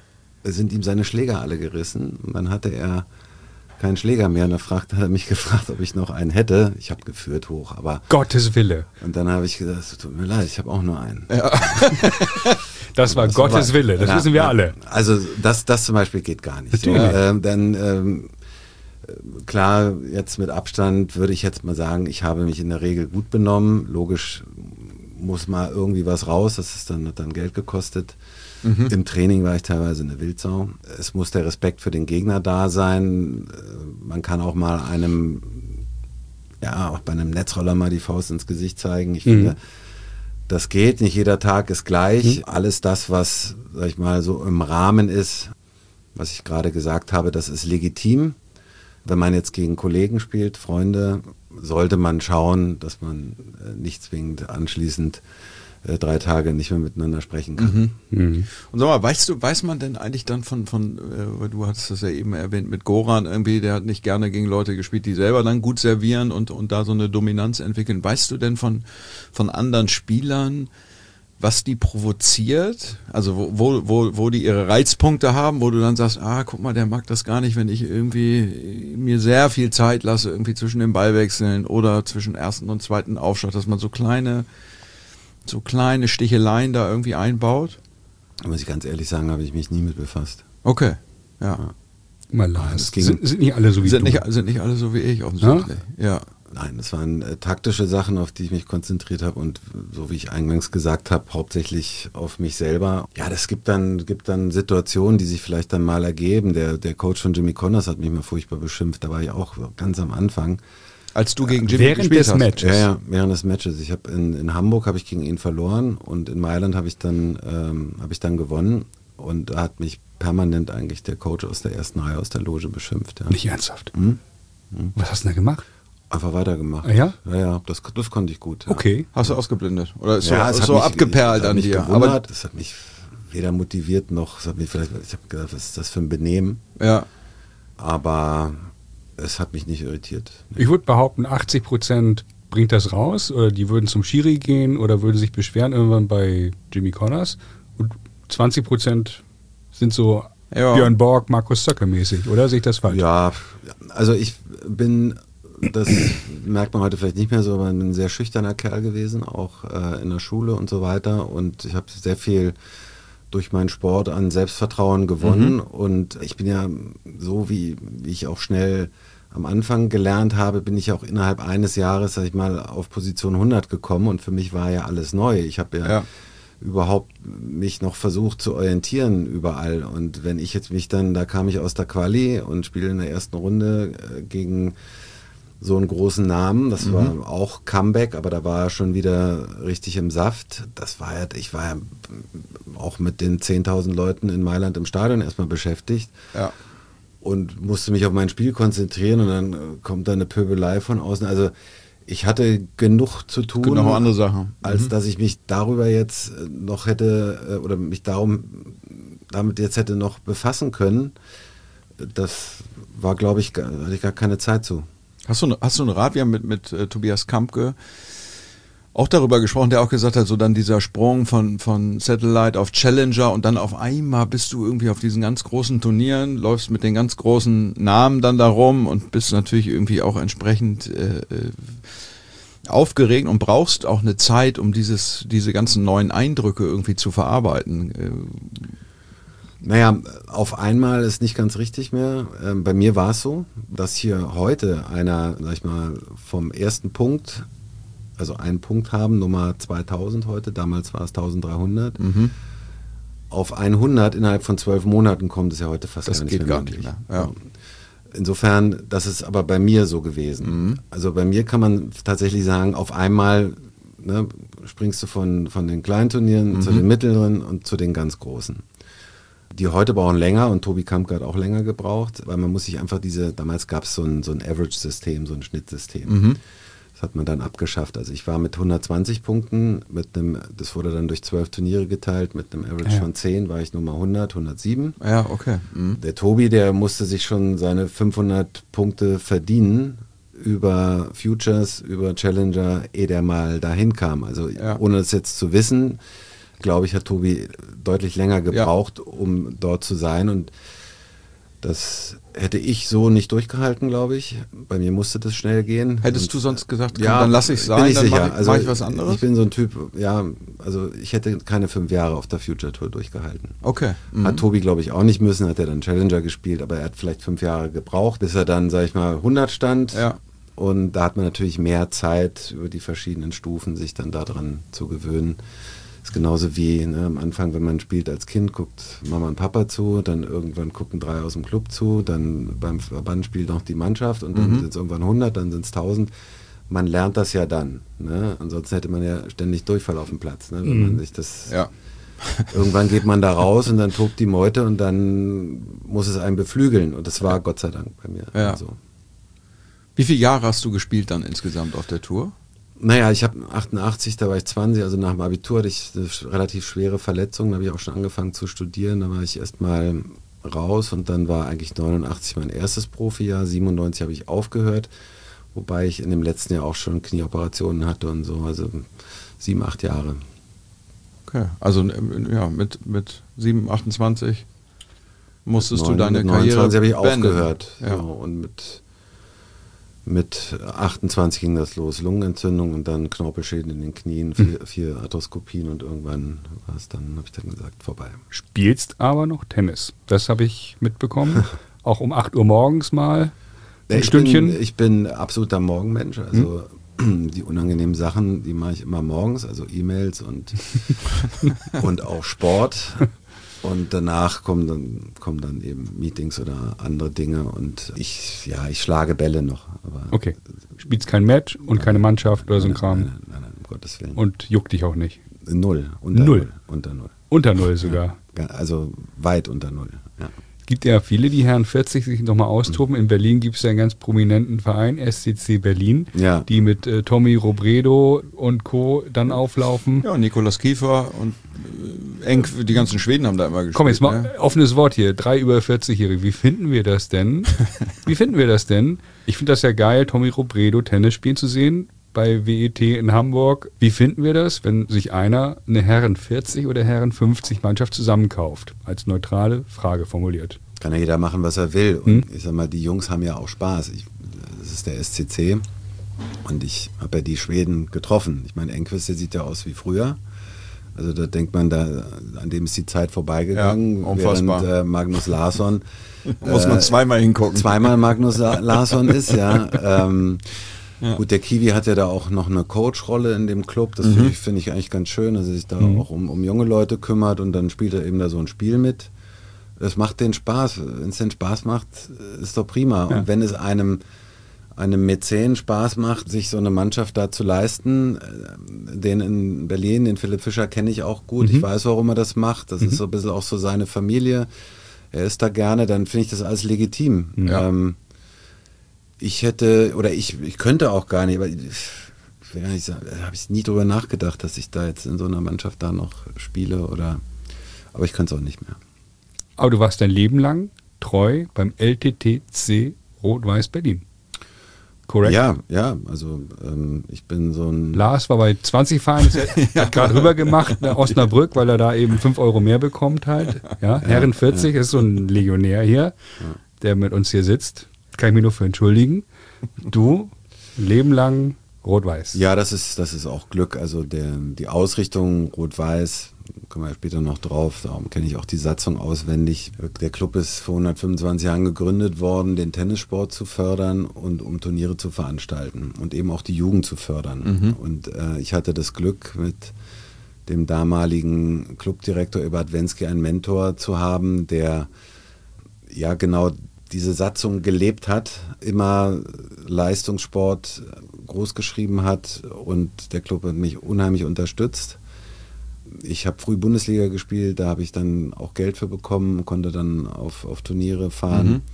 sind ihm seine Schläger alle gerissen und dann hatte er keinen Schläger mehr und da fragt, hat er mich gefragt, ob ich noch einen hätte. Ich habe geführt hoch, aber Gottes Wille. und dann habe ich gesagt, es tut mir leid, ich habe auch nur einen. Das war Das Gottes war- Wille, das ja, wissen wir ja. alle. Also das, das zum Beispiel geht gar nicht. So, Natürlich. ähm, dann ähm, klar, jetzt mit Abstand würde ich jetzt mal sagen, ich habe mich in der Regel gut benommen. Logisch muss mal irgendwie was raus, das ist dann, hat dann Geld gekostet. Mhm. Im Training war ich teilweise eine Wildsau. Es muss der Respekt für den Gegner da sein. Äh, Man kann auch mal einem, ja, auch bei einem Netzroller mal die Faust ins Gesicht zeigen. Ich Mhm. finde, das geht, nicht jeder Tag ist gleich. Alles das, was, sag ich mal, so im Rahmen ist, was ich gerade gesagt habe, das ist legitim. Wenn man jetzt gegen Kollegen spielt, Freunde, sollte man schauen, dass man äh, nicht zwingend anschließend äh, drei Tage nicht mehr miteinander sprechen kann. Mhm. Und sag mal, weißt du, weiß man denn eigentlich dann von, von äh, weil du hattest das ja eben erwähnt, mit Goran irgendwie, der hat nicht gerne gegen Leute gespielt, die selber dann gut servieren und, und da so eine Dominanz entwickeln. Weißt du denn von, von anderen Spielern, was die provoziert? Also wo, wo, wo, wo die ihre Reizpunkte haben, wo du dann sagst, ah, guck mal, der mag das gar nicht, wenn ich irgendwie mir sehr viel Zeit lasse, irgendwie zwischen den Ballwechseln oder zwischen ersten und zweiten Aufschlag, dass man so kleine so kleine Sticheleien da irgendwie einbaut? Da muss ich ganz ehrlich sagen, habe ich mich nie mit befasst. Okay, ja. Mal Das Lars. ging- Sind, sind nicht alle so wie Sind du. nicht, sind nicht alle so wie ich offensichtlich. Ja. Nein, das waren äh, taktische Sachen, auf die ich mich konzentriert habe und so wie ich eingangs gesagt habe, hauptsächlich auf mich selber. Ja, das gibt dann, gibt dann Situationen, die sich vielleicht dann mal ergeben. Der, der Coach von Jimmy Connors hat mich mal furchtbar beschimpft, da war ich auch ganz am Anfang. Als du gegen Jimmy Während gespielt des hast. Matches. Ja, ja, während des Matches. Ich habe in, in Hamburg habe ich gegen ihn verloren und in Mailand habe ich dann ähm, habe ich dann gewonnen und da hat mich permanent eigentlich der Coach aus der ersten Reihe aus der Loge beschimpft. Ja. Nicht ernsthaft. Hm? Was hast du denn da gemacht? Einfach weitergemacht. Ah, ja? Ja, ja, das, das konnte ich gut. Ja. Okay. Hast du ausgeblendet? Oder ist so, Ja, es ist hat so mich- abgeperlt es hat an mich dir? gewundert, Aber, es hat mich weder motiviert noch, es hat mich vielleicht, ich habe gedacht, was ist das für ein Benehmen? ja. Aber es hat mich nicht irritiert. Ich würde behaupten, achtzig Prozent bringt das raus oder die würden zum Schiri gehen oder würden sich beschweren irgendwann bei Jimmy Connors und zwanzig Prozent sind so Ja. Björn Borg, Markus Zöcker mäßig, oder? Sehe ich das falsch? Ja, also ich bin das merkt man heute vielleicht nicht mehr so, aber ein sehr schüchterner Kerl gewesen, auch äh, in der Schule und so weiter. Und ich habe sehr viel durch meinen Sport an Selbstvertrauen gewonnen. Mhm. Und ich bin ja so, wie, wie ich auch schnell am Anfang gelernt habe, bin ich auch innerhalb eines Jahres, sag ich mal, auf Position hundert gekommen. Und für mich war ja alles neu. Ich habe ja, ja überhaupt mich noch versucht zu orientieren überall. Und wenn ich jetzt mich dann, da kam ich aus der Quali und spiele in der ersten Runde äh, gegen so einen großen Namen, das mhm. war auch Comeback, aber da war er schon wieder richtig im Saft. Das war ja, ich war ja auch mit den zehntausend Leuten in Mailand im Stadion erstmal beschäftigt. Ja. Und musste mich auf mein Spiel konzentrieren und dann kommt da eine Pöbelei von außen. Also ich hatte genug zu tun, genau, andere Sachen. als mhm. dass ich mich darüber jetzt noch hätte oder mich darum damit jetzt hätte noch befassen können. Das war, glaube ich, gar, hatte ich gar keine Zeit zu. Hast du, hast du einen Rat? Wir haben mit, mit äh, Tobias Kampke auch darüber gesprochen, der auch gesagt hat, so dann dieser Sprung von, von Satellite auf Challenger und dann auf einmal bist du irgendwie auf diesen ganz großen Turnieren, läufst mit den ganz großen Namen dann da rum und bist natürlich irgendwie auch entsprechend äh, aufgeregt und brauchst auch eine Zeit, um dieses, diese ganzen neuen Eindrücke irgendwie zu verarbeiten. Naja, auf einmal ist nicht ganz richtig mehr. Ähm, bei mir war es so, dass hier heute einer, sag ich mal, vom ersten Punkt, also einen Punkt haben, Nummer zweitausend heute, damals war es eintausenddreihundert, mhm. auf hundert innerhalb von zwölf Monaten kommt es ja heute fast das gar nicht geht mehr gar möglich. nicht mehr. Ja. Insofern, das ist aber bei mir so gewesen. Mhm. Also bei mir kann man tatsächlich sagen, auf einmal ne, springst du von, von den kleinen Turnieren mhm. zu den mittleren und zu den ganz großen. Die heute brauchen länger und Tobi Kampke hat auch länger gebraucht, weil man muss sich einfach diese, damals gab es so ein, so ein Average-System, so ein Schnittsystem. Mhm. Das hat man dann abgeschafft. Also ich war mit hundertzwanzig Punkten, mit einem, das wurde dann durch zwölf Turniere geteilt, mit einem Average ja. von zehn war ich Nummer hundert, hundertsieben. Ja, okay. Mhm. Der Tobi, der musste sich schon seine fünfhundert Punkte verdienen über Futures, über Challenger, ehe der mal dahin kam. Also ja. ohne das jetzt zu wissen, glaube ich, hat Tobi deutlich länger gebraucht, ja. um dort zu sein und das hätte ich so nicht durchgehalten, glaube ich. Bei mir musste das schnell gehen. Hättest und, du sonst gesagt, komm, ja, dann lass ich sein, bin ich dann sicher. mache ich, also, mach ich was anderes? Ich bin so ein Typ, ja, also ich hätte keine fünf Jahre auf der Future Tour durchgehalten. Okay. Mhm. Hat Tobi, glaube ich, auch nicht müssen, hat er dann Challenger gespielt, aber er hat vielleicht fünf Jahre gebraucht, bis er dann, sag ich mal, hundert stand. Ja. Und da hat man natürlich mehr Zeit, über die verschiedenen Stufen sich dann daran zu gewöhnen. Ist genauso wie ne, am Anfang, wenn man spielt als Kind, guckt Mama und Papa zu, dann irgendwann gucken drei aus dem Club zu, dann beim Verband spielt noch die Mannschaft und dann mhm. sind es irgendwann hundert, dann sind es tausend. Man lernt das ja dann. Ne? Ansonsten hätte man ja ständig Durchfall auf dem Platz. Ne? Wenn mhm. man sich das ja. irgendwann geht man da raus und dann tobt die Meute und dann muss es einen beflügeln. Und das war ja. Gott sei Dank bei mir. Ja. Also. Wie viele Jahre hast du gespielt dann insgesamt auf der Tour? Naja, ich habe achtundachtzig, da war ich zwanzig, also nach dem Abitur hatte ich eine relativ schwere Verletzung, da habe ich auch schon angefangen zu studieren, da war ich erstmal raus und dann war eigentlich neunundachtzig mein erstes Profijahr, siebenundneunzig habe ich aufgehört, wobei ich in dem letzten Jahr auch schon Knieoperationen hatte und so, also sieben, acht Jahre. Okay, also ja, mit, mit sieben, achtundzwanzig musstest mit neun, du deine mit Karriere neunundzwanzig habe ich beenden. aufgehört, ja. so, und mit Mit achtundzwanzig ging das los, Lungenentzündung und dann Knorpelschäden in den Knien, vier, vier Arthroskopien und irgendwann war es dann, habe ich dann gesagt, vorbei. Spielst aber noch Tennis, das habe ich mitbekommen, auch um acht Uhr morgens mal ein ich Stündchen. Bin, ich bin absoluter Morgenmensch, also hm. die unangenehmen Sachen, die mache ich immer morgens, also E-Mails und, und auch Sport. Und danach kommen dann, kommen dann eben Meetings oder andere Dinge und ich, ja, ich schlage Bälle noch. Aber okay, spielst kein Match und keine Mannschaft oder so ein nein, Kram? Nein, nein, nein, nein, um Gottes Willen. Und juckt dich auch nicht? Null. Unter Null? Null. Unter Null. Unter Null sogar? Ja, also weit unter Null, ja. Es gibt ja viele, die Herren vierzig sich nochmal austoben. In Berlin gibt es ja einen ganz prominenten Verein, S C C Berlin, ja. die mit äh, Tommy Robredo und Co. dann auflaufen. Ja, Nikolaus Kiefer und äh, Eng, die ganzen Schweden haben da immer gespielt. Komm, jetzt mal ne? offenes Wort hier, drei über vierzig-Jährige. Wie finden wir das denn? Wie finden wir das denn? Ich finde das ja geil, Tommy Robredo Tennis spielen zu sehen bei W E T in Hamburg. Wie finden wir das, wenn sich einer eine Herren vierzig oder Herren fünfzig Mannschaft zusammenkauft? Als neutrale Frage formuliert. Kann ja jeder machen, was er will. Und hm? ich sag mal, die Jungs haben ja auch Spaß. Ich, das das ist der S C C. Und ich habe ja die Schweden getroffen. Ich meine, Enqvist, der sieht ja aus wie früher. Also da denkt man, da an dem ist die Zeit vorbeigegangen. Ja, unfassbar. Während äh, Magnus Larsson muss man zweimal hingucken. Zweimal Magnus La- Larsson ist, ja. Ähm, ja. Gut, der Kiwi hat ja da auch noch eine Coach-Rolle in dem Club. Das mhm. finde ich, find ich eigentlich ganz schön, dass er sich da mhm. auch um, um junge Leute kümmert und dann spielt er eben da so ein Spiel mit. Es macht den Spaß. Wenn es den Spaß macht, ist doch prima. Ja. Und wenn es einem einem Mäzen Spaß macht, sich so eine Mannschaft da zu leisten. Den in Berlin, den Philipp Fischer kenne ich auch gut. Mhm. Ich weiß, warum er das macht. Das mhm. ist so ein bisschen auch so seine Familie. Er ist da gerne, dann finde ich das alles legitim. Ja. Ähm, ich hätte, oder ich, ich könnte auch gar nicht, aber ich will gar nicht sagen, da habe ich nie drüber nachgedacht, dass ich da jetzt in so einer Mannschaft da noch spiele oder, aber ich könnte es auch nicht mehr. Aber du warst dein Leben lang treu beim L T T C Rot-Weiß Berlin. Korrekt? Ja, ja, also ähm, ich bin so ein... Lars war bei zwanzig Vereinen, ja, hat gerade rüber gemacht nach Osnabrück, weil er da eben fünf Euro mehr bekommt halt. Ja, Herren vierzig ja. ist so ein Legionär hier, ja. der mit uns hier sitzt. Kann ich mich nur für entschuldigen. Du, Leben lang Rot-Weiß. Ja, das ist, das ist auch Glück. Also der, die Ausrichtung Rot-Weiß, kommen wir später noch drauf, darum kenne ich auch die Satzung auswendig. Der Club ist vor hundertfünfundzwanzig Jahren gegründet worden, den Tennissport zu fördern und um Turniere zu veranstalten und eben auch die Jugend zu fördern. Mhm. Und äh, ich hatte das Glück, mit dem damaligen Clubdirektor Ebert Wensky einen Mentor zu haben, der ja genau diese Satzung gelebt hat, immer Leistungssport groß geschrieben hat und der Club hat mich unheimlich unterstützt. Ich habe früh Bundesliga gespielt, da habe ich dann auch Geld für bekommen, konnte dann auf, auf Turniere fahren mhm.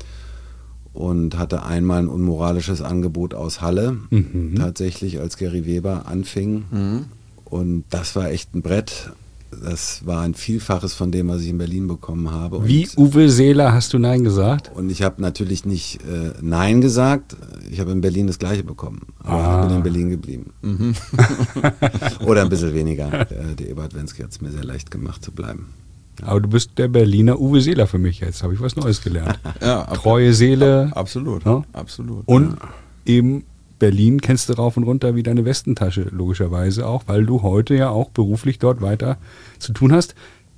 und hatte einmal ein unmoralisches Angebot aus Halle, mhm. tatsächlich als Gary Weber anfing mhm. und das war echt ein Brett. Das war ein Vielfaches von dem, was ich in Berlin bekommen habe. Wie und, Uwe Seeler hast du Nein gesagt? Und ich habe natürlich nicht äh, Nein gesagt. Ich habe in Berlin das Gleiche bekommen. Aber ah. ich bin in Berlin geblieben. Mhm. Oder ein bisschen weniger. Der, der Ebert Wensky hat es mir sehr leicht gemacht zu bleiben. Ja. Aber du bist der Berliner Uwe Seeler für mich jetzt. Habe ich was Neues gelernt. Ja, treue Seele. Absolut. Ja? absolut. Und ja. eben Berlin kennst du rauf und runter wie deine Westentasche, logischerweise auch, weil du heute ja auch beruflich dort weiter zu tun hast.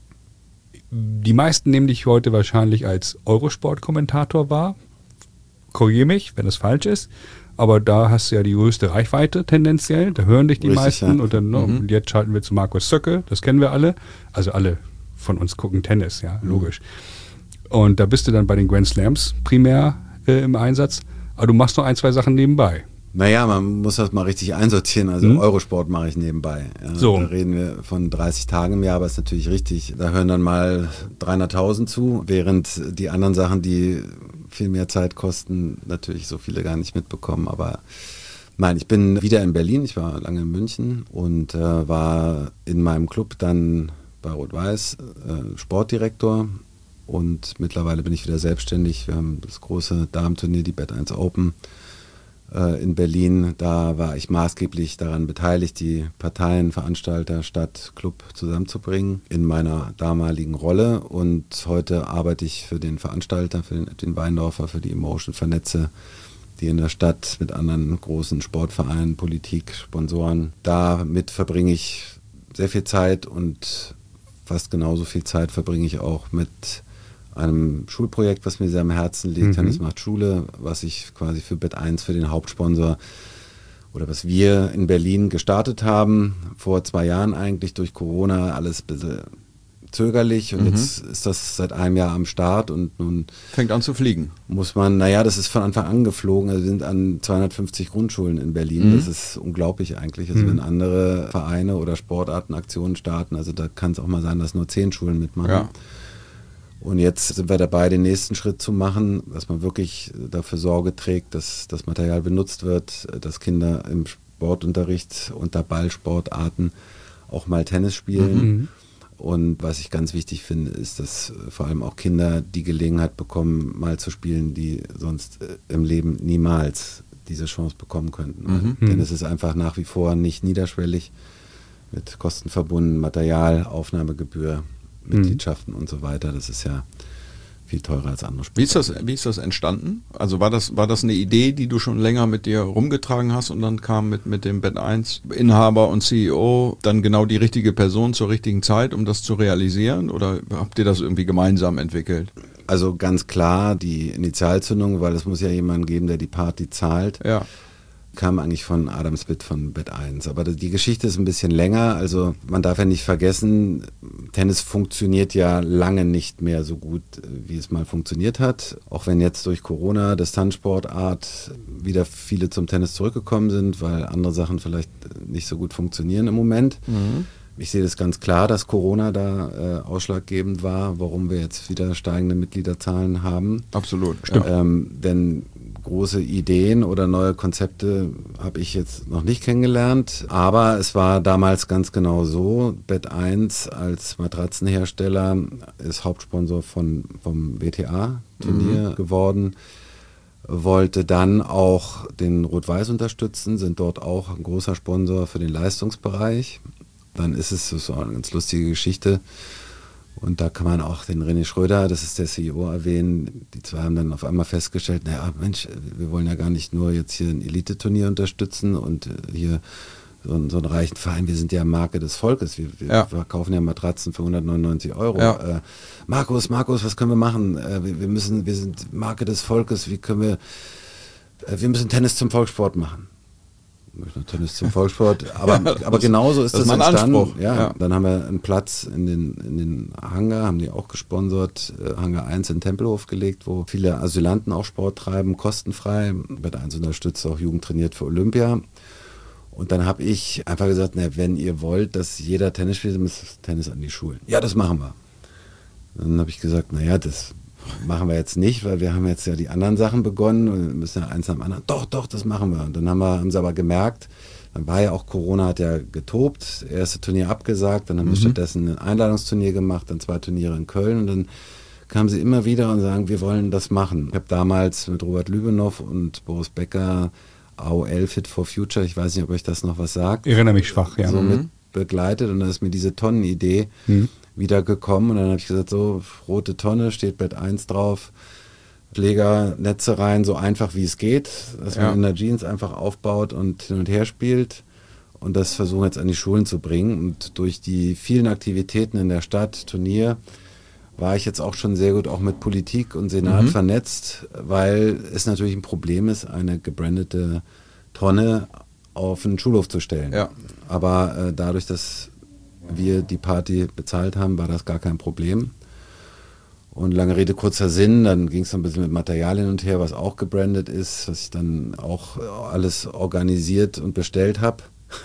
Die meisten nehmen dich heute wahrscheinlich als Eurosport-Kommentator wahr. Korrigiere mich, wenn das falsch ist. Aber da hast du ja die größte Reichweite tendenziell. Da hören dich die Richtig, meisten. ja. Und dann no, mhm. jetzt schalten wir zu Markus Zöcke. Das kennen wir alle. Also alle von uns gucken Tennis, ja, mhm. logisch. Und da bist du dann bei den Grand Slams primär äh, im Einsatz. Aber du machst noch ein, zwei Sachen nebenbei. Naja, man muss das mal richtig einsortieren. Also mhm. Eurosport mache ich nebenbei. Ja, so. Da reden wir von dreißig Tagen im Jahr, aber ist natürlich richtig. Da hören dann mal dreihunderttausend zu, während die anderen Sachen, die viel mehr Zeit kosten, natürlich so viele gar nicht mitbekommen. Aber nein, ich bin wieder in Berlin. Ich war lange in München und äh, war in meinem Club dann bei Rot-Weiß äh, Sportdirektor. Und mittlerweile bin ich wieder selbstständig. Wir haben das große Damenturnier, die Bet eins Open, in Berlin. Da war ich maßgeblich daran beteiligt, die Parteien, Veranstalter, Stadt, Club zusammenzubringen in meiner damaligen Rolle. Und heute arbeite ich für den Veranstalter, für den Edwin Weindorfer, für die Emotion, vernetze die in der Stadt mit anderen großen Sportvereinen, Politik, Sponsoren. Damit verbringe ich sehr viel Zeit und fast genauso viel Zeit verbringe ich auch mit einem Schulprojekt, was mir sehr am Herzen liegt, mhm. Tennis macht Schule, was ich quasi für Bet eins, für den Hauptsponsor oder was wir in Berlin gestartet haben, vor zwei Jahren eigentlich durch Corona, alles ein bisschen zögerlich und mhm. jetzt ist das seit einem Jahr am Start und nun fängt an zu fliegen. Muss man, naja, das ist von Anfang an geflogen, also wir sind an zweihundertfünfzig Grundschulen in Berlin, mhm. das ist unglaublich eigentlich, also mhm. wenn andere Vereine oder Sportarten, Aktionen starten, also da kann es auch mal sein, dass nur zehn Schulen mitmachen. Ja. Und jetzt sind wir dabei, den nächsten Schritt zu machen, dass man wirklich dafür Sorge trägt, dass das Material benutzt wird, dass Kinder im Sportunterricht unter Ballsportarten auch mal Tennis spielen. Mhm. Und was ich ganz wichtig finde, ist, dass vor allem auch Kinder die Gelegenheit bekommen, mal zu spielen, die sonst im Leben niemals diese Chance bekommen könnten. Mhm. Denn es ist einfach nach wie vor nicht niederschwellig, mit Kosten verbunden, Material, Aufnahmegebühr, Mitgliedschaften mhm. und so weiter. Das ist ja viel teurer als andere Sportarten. Wie ist das, wie ist das entstanden? Also war das, war das eine Idee, die du schon länger mit dir rumgetragen hast und dann kam mit, mit dem Bet eins Inhaber und C E O dann genau die richtige Person zur richtigen Zeit, um das zu realisieren? Oder habt ihr das irgendwie gemeinsam entwickelt? Also ganz klar die Initialzündung, weil es muss ja jemanden geben, der die Party zahlt. Ja. Kam eigentlich von Adam Spitt von Bet eins. Aber die Geschichte ist ein bisschen länger. Also man darf ja nicht vergessen, Tennis funktioniert ja lange nicht mehr so gut, wie es mal funktioniert hat. Auch wenn jetzt durch Corona, Distanzsportart, wieder viele zum Tennis zurückgekommen sind, weil andere Sachen vielleicht nicht so gut funktionieren im Moment. Mhm. Ich sehe das ganz klar, dass Corona da äh, ausschlaggebend war, warum wir jetzt wieder steigende Mitgliederzahlen haben. Absolut. Stimmt. Ähm, denn große Ideen oder neue Konzepte habe ich jetzt noch nicht kennengelernt, aber es war damals ganz genau so. Bet eins als Matratzenhersteller ist Hauptsponsor von, vom W T A-Turnier mhm. geworden, wollte dann auch den Rot-Weiß unterstützen, sind dort auch ein großer Sponsor für den Leistungsbereich. Dann ist es so eine ganz lustige Geschichte. Und da kann man auch den René Schröder, das ist der C E O, erwähnen. Die zwei haben dann auf einmal festgestellt, naja, Mensch, wir wollen ja gar nicht nur jetzt hier ein Elite-Turnier unterstützen und hier so, einen, so einen reichen Verein, wir sind ja Marke des Volkes. Wir, wir ja. verkaufen ja Matratzen für hundertneunundneunzig Euro. Ja. Äh, Markus, Markus, was können wir machen? Äh, wir, wir müssen, wir sind Marke des Volkes, wie können wir, äh, wir müssen Tennis zum Volkssport machen. Tennis zum Volkssport, aber, ja, aber genauso ist das, das ist entstanden. Ja, ja. Dann haben wir einen Platz in den, in den Hangar, haben die auch gesponsert, äh, Hangar eins in Tempelhof gelegt, wo viele Asylanten auch Sport treiben, kostenfrei. Bet eins unterstützt auch Jugend trainiert für Olympia. Und dann habe ich einfach gesagt, na, wenn ihr wollt, dass jeder Tennis spielt, dann müsst Tennis an die Schulen. Ja, das machen wir. Dann habe ich gesagt, naja, das machen wir jetzt nicht, weil wir haben jetzt ja die anderen Sachen begonnen und wir müssen ja eins am anderen. Doch, doch, das machen wir. Und dann haben wir, haben sie aber gemerkt, dann war ja auch Corona, hat ja getobt, das erste Turnier abgesagt, dann haben mhm. wir stattdessen ein Einladungsturnier gemacht, dann zwei Turniere in Köln und dann kamen sie immer wieder und sagen, wir wollen das machen. Ich habe damals mit Robert Lübenow und Boris Becker A O L Fit for Future, ich weiß nicht, ob euch das noch was sagt. Ich erinnere mich schwach, ja. So mhm. mit begleitet und dann ist mir diese Tonnenidee mhm. wieder gekommen und dann habe ich gesagt, so rote Tonne, steht Bet eins drauf, Schläger, Netze rein, so einfach wie es geht, dass ja. man in der Jeans einfach aufbaut und hin und her spielt und das versuchen jetzt an die Schulen zu bringen und durch die vielen Aktivitäten in der Stadt, Turnier, war ich jetzt auch schon sehr gut auch mit Politik und Senat mhm. vernetzt, weil es natürlich ein Problem ist, eine gebrandete Tonne auf einen Schulhof zu stellen. Ja. Aber äh, dadurch, dass wir die Party bezahlt haben, war das gar kein Problem. Und lange Rede, kurzer Sinn, dann ging es ein bisschen mit Material hin und her, was auch gebrandet ist, was ich dann auch alles organisiert und bestellt habe.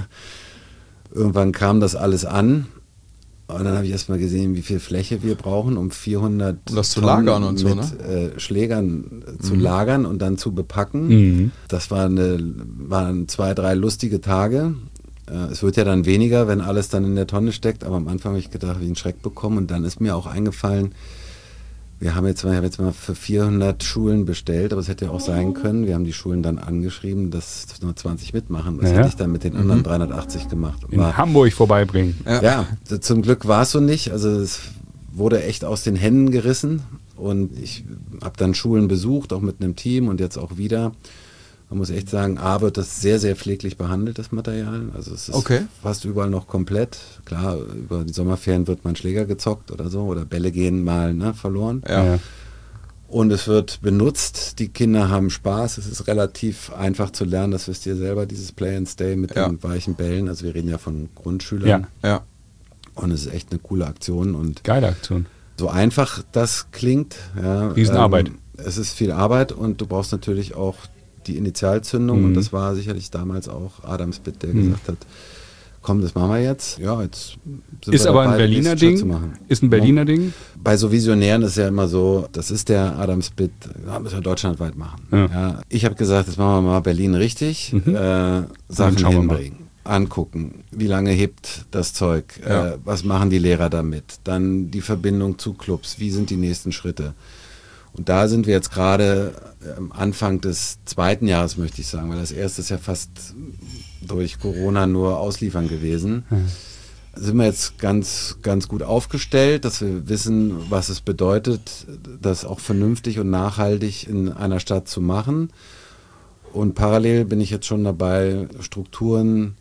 Irgendwann kam das alles an und dann habe ich erstmal gesehen, wie viel Fläche wir brauchen, um vierhundert um das zu Tonnen lagern und so, mit ne? äh, Schlägern äh, zu mhm. lagern und dann zu bepacken. Mhm. Das war eine, waren zwei, drei lustige Tage. Äh, es wird ja dann weniger, wenn alles dann in der Tonne steckt, aber am Anfang habe ich gedacht, habe ich einen Schreck bekommen und dann ist mir auch eingefallen, wir haben jetzt mal, ich habe jetzt mal für vierhundert Schulen bestellt, aber es hätte ja auch sein können, wir haben die Schulen dann angeschrieben, dass nur zwanzig mitmachen. Was naja. hätte ich dann mit den anderen mhm. dreihundertachtzig gemacht? In war, Hamburg vorbeibringen. Ja. ja, zum Glück war es so nicht. Also es wurde echt aus den Händen gerissen und ich habe dann Schulen besucht, auch mit einem Team und jetzt auch wieder. Man muss echt sagen, A, wird das sehr, sehr pfleglich behandelt, das Material. Also es ist okay. fast überall noch komplett. Klar, über die Sommerferien wird mal ein Schläger gezockt oder so oder Bälle gehen mal ne, verloren. Ja. Ja. Und es wird benutzt, die Kinder haben Spaß, es ist relativ einfach zu lernen, das wisst ihr selber, dieses Play and Stay mit ja. den weichen Bällen. Also wir reden ja von Grundschülern. Ja. Ja. Und es ist echt eine coole Aktion. Und geile Aktion. so einfach das klingt. Ja, Riesenarbeit. Ähm, es ist viel Arbeit und du brauchst natürlich auch die Initialzündung, mhm. und das war sicherlich damals auch Adam Spitt, der mhm. gesagt hat, komm, das machen wir jetzt. Ja, jetzt sind ist wir aber dabei, ein Berliner Ding. Ist ein Berliner ja. Ding. Bei so Visionären ist ja immer so, das ist der Adam Spitt, ja, müssen wir deutschlandweit machen. Ja. Ja, ich habe gesagt, das machen wir mal Berlin richtig, mhm. äh, Sachen hinbringen, angucken, wie lange hebt das Zeug, ja. äh, was machen die Lehrer damit, dann die Verbindung zu Clubs, wie sind die nächsten Schritte. Und da sind wir jetzt gerade am Anfang des zweiten Jahres, möchte ich sagen, weil das erste ist ja fast durch Corona nur ausliefern gewesen. sind wir jetzt ganz, ganz gut aufgestellt, dass wir wissen, was es bedeutet, das auch vernünftig und nachhaltig in einer Stadt zu machen. Und parallel bin ich jetzt schon dabei, Strukturen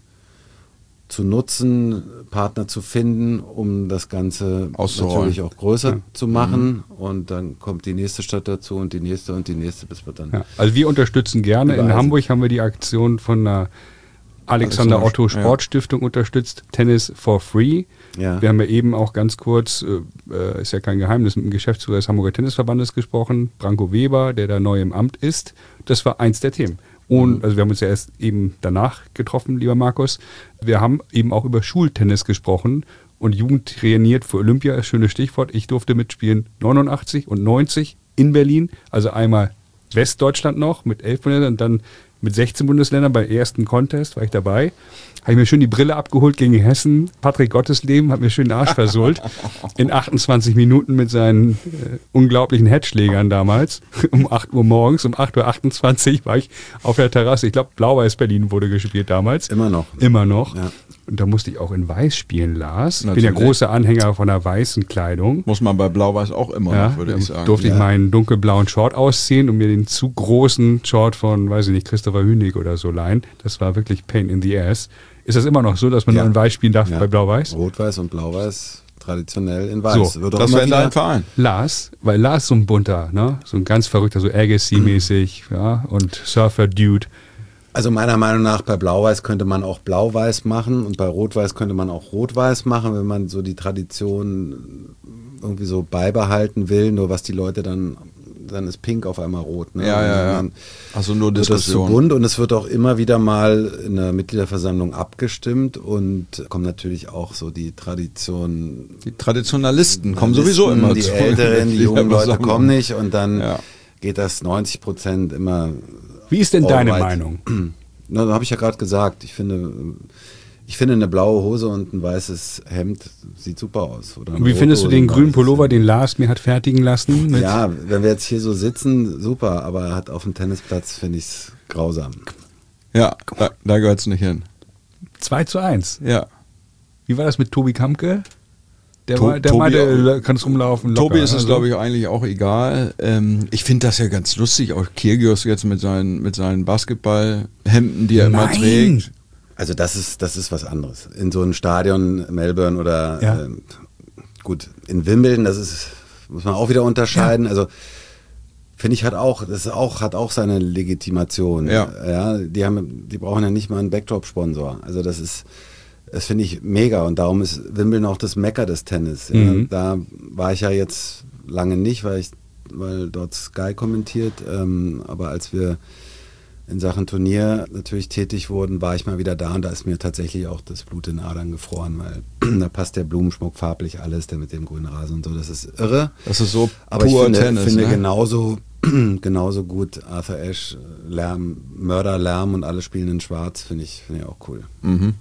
zu nutzen, Partner zu finden, um das Ganze natürlich auch größer ja. zu machen. Mhm. Und dann kommt die nächste Stadt dazu und die nächste und die nächste, bis wir dann... Ja. Also wir unterstützen gerne. In Hamburg haben wir die Aktion von der Alexander Otto Sportstiftung ja. unterstützt, Tennis for Free. Ja. Wir haben ja eben auch ganz kurz, äh, ist ja kein Geheimnis, mit dem Geschäftsführer des Hamburger Tennisverbandes gesprochen, Branko Weber, der da neu im Amt ist. Das war eins der Themen. Und also wir haben uns ja erst eben danach getroffen, lieber Markus. Wir haben eben auch über Schultennis gesprochen und Jugend trainiert für Olympia, ist schönes Stichwort. Ich durfte mitspielen neunundachtzig und neunzig in Berlin, also einmal Westdeutschland noch mit elf Bundesländern und dann mit sechzehn Bundesländern beim ersten Contest war ich dabei. Habe ich mir schön die Brille abgeholt gegen Hessen. Patrick Gottesleben hat mir schön den Arsch versohlt. In achtundzwanzig Minuten mit seinen äh, unglaublichen Headschlägern damals. Um acht Uhr morgens, um acht Uhr achtundzwanzig war ich auf der Terrasse. Ich glaube, Blau-Weiß Berlin wurde gespielt damals. Immer noch. Immer noch. Ja. Und da musste ich auch in Weiß spielen, Lars. Ich Natürlich. bin ja großer Anhänger von der weißen Kleidung. Muss man bei Blau-Weiß auch immer ja, noch, würde ich sagen. Durfte ja. ich meinen dunkelblauen Short ausziehen und mir den zu großen Short von, weiß ich nicht, Christopher Hünig oder so leihen. Das war wirklich pain in the ass. Ist das immer noch so, dass man ja. nur in Weiß spielen darf ja. bei Blau-Weiß? Rot-Weiß und Blau-Weiß traditionell in Weiß. So, Wird das wäre dein Verein. Lars, weil Lars so ein bunter, ne? So ein ganz verrückter, so Agassi-mäßig ja? und Surfer-Dude. Also meiner Meinung nach bei Blau-Weiß könnte man auch Blau-Weiß machen und bei Rot-Weiß könnte man auch Rot-Weiß machen, wenn man so die Tradition irgendwie so beibehalten will, nur was die Leute dann, dann ist Pink auf einmal rot. Ne? Ja, ja, ja. Also nur Diskussion. Das ist so bunt und es wird auch immer wieder mal in der Mitgliederversammlung abgestimmt und kommen natürlich auch so die Tradition. Die Traditionalisten kommen sowieso immer die zu. Die Älteren, die jungen Leute kommen nicht und dann ja. geht das neunzig Prozent immer. Wie ist denn deine right. Meinung? Na, da habe ich ja gerade gesagt. Ich finde, ich finde eine blaue Hose und ein weißes Hemd sieht super aus. Oder und wie findest du den grünen Pullover, den Lars mir hat fertigen lassen? Mit ja, wenn wir jetzt hier so sitzen, super. Aber hat auf dem Tennisplatz finde ich es grausam. Ja, da, da gehört es nicht hin. zwei zu eins. Ja. Wie war das mit Tobi Kampke? Der, To- war, der Tobi, meinte, kann es rumlaufen. Locker. Tobi ist es, also. glaube ich, eigentlich auch egal. Ähm, ich finde das ja ganz lustig. Auch Kyrgios jetzt mit seinen, mit seinen Basketballhemden, die er Nein. immer trägt. Also das ist, das ist was anderes. In so einem Stadion, Melbourne oder ja. ähm, gut, in Wimbledon, das ist, muss man auch wieder unterscheiden. Ja. Also finde ich, hat auch, das ist auch, hat auch seine Legitimation. Ja. Ja, die haben, die brauchen ja nicht mal einen Backdrop-Sponsor. Also das ist, das finde ich mega und darum ist Wimbledon auch das Mekka des Tennis. Mhm. Ja, da war ich ja jetzt lange nicht, weil ich, weil dort Sky kommentiert, ähm, aber als wir in Sachen Turnier natürlich tätig wurden, war ich mal wieder da und da ist mir tatsächlich auch das Blut in den Adern gefroren, weil da passt der Blumenschmuck farblich alles, der mit dem grünen Rasen und so, das ist irre. Das ist so aber ich pur finde, Tennis, finde ne? genauso, genauso gut Arthur Ashe, Lärm, Mörderlärm und alle spielen in Schwarz, finde ich, finde ich auch cool. Mhm.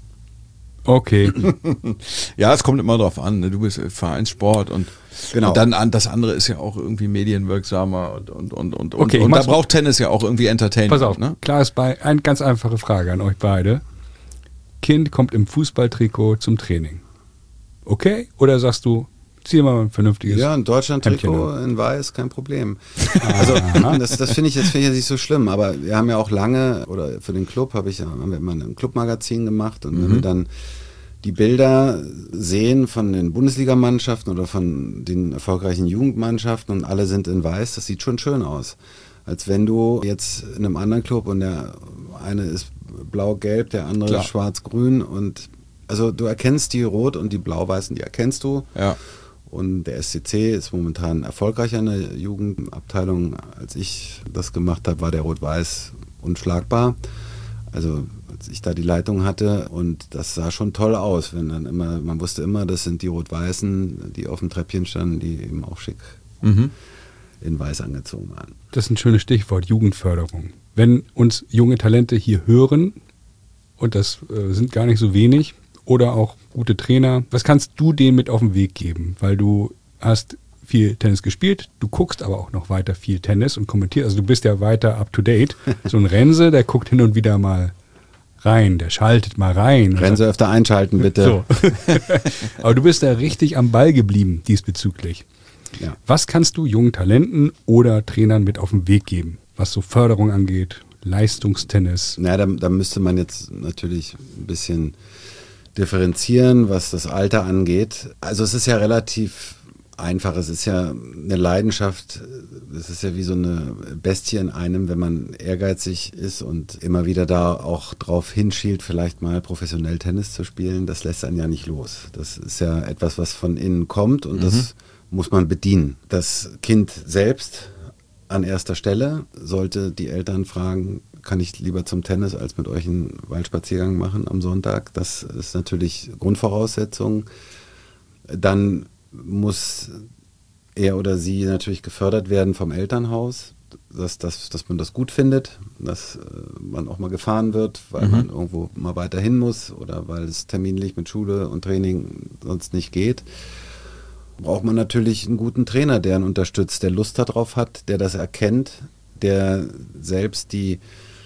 Okay. Ja, es kommt immer drauf an. Ne? Du bist Vereinssport und, genau. und dann an, das andere ist ja auch irgendwie medienwirksamer und, und, und, und, okay, und, und da braucht Tennis ja auch irgendwie Entertainment. Pass auf, ne? klar ist bei, eine ganz einfache Frage an euch beide. Kind kommt im Fußballtrikot zum Training. Okay? Oder sagst du, zieh mal ein vernünftiges Ja, ein Deutschland-Trikot in Weiß, kein Problem. Also das, das finde ich jetzt finde ich nicht so schlimm, aber wir haben ja auch lange, oder für den Club habe ich haben wir immer ein Clubmagazin gemacht und mhm. wenn wir dann die Bilder sehen von den Bundesligamannschaften oder von den erfolgreichen Jugendmannschaften und alle sind in Weiß, das sieht schon schön aus. Als wenn du jetzt in einem anderen Club und der eine ist blau-gelb, der andere Klar. schwarz-grün und also du erkennst die Rot- und die Blau-Weißen, die erkennst du. Ja. Und der S C C ist momentan erfolgreicher in der Jugendabteilung. Als ich das gemacht habe, war der Rot-Weiß unschlagbar. Also als ich da die Leitung hatte und das sah schon toll aus, wenn dann immer, man wusste immer, das sind die Rot-Weißen, die auf dem Treppchen standen, die eben auch schick Mhm. in Weiß angezogen waren. Das ist ein schönes Stichwort, Jugendförderung. Wenn uns junge Talente hier hören, und das äh, sind gar nicht so wenig, oder auch gute Trainer, was kannst du denen mit auf den Weg geben? Weil du hast viel Tennis gespielt, du guckst aber auch noch weiter viel Tennis und kommentierst, also du bist ja weiter up to date. So ein Rense, der guckt hin und wieder mal rein, der schaltet mal rein. Rennen Sie öfter einschalten, bitte. So. Aber du bist da richtig am Ball geblieben diesbezüglich. Ja. Was kannst du jungen Talenten oder Trainern mit auf den Weg geben, was so Förderung angeht, Leistungstennis? Na, da, da müsste man jetzt natürlich ein bisschen differenzieren, was das Alter angeht. Also es ist ja relativ einfach, es ist ja eine Leidenschaft, es ist ja wie so eine Bestie in einem, wenn man ehrgeizig ist und immer wieder da auch drauf hinschielt, vielleicht mal professionell Tennis zu spielen, das lässt einen ja nicht los. Das ist ja etwas, was von innen kommt und mhm. das muss man bedienen. Das Kind selbst an erster Stelle sollte die Eltern fragen, kann ich lieber zum Tennis als mit euch einen Waldspaziergang machen am Sonntag? Das ist natürlich Grundvoraussetzung. Dann muss er oder sie natürlich gefördert werden vom Elternhaus, dass, dass, dass man das gut findet, dass äh, man auch mal gefahren wird, weil mhm. man irgendwo mal weiterhin muss oder weil es terminlich mit Schule und Training sonst nicht geht. Braucht man natürlich einen guten Trainer, der ihn unterstützt, der Lust darauf hat, der das erkennt, der selbst die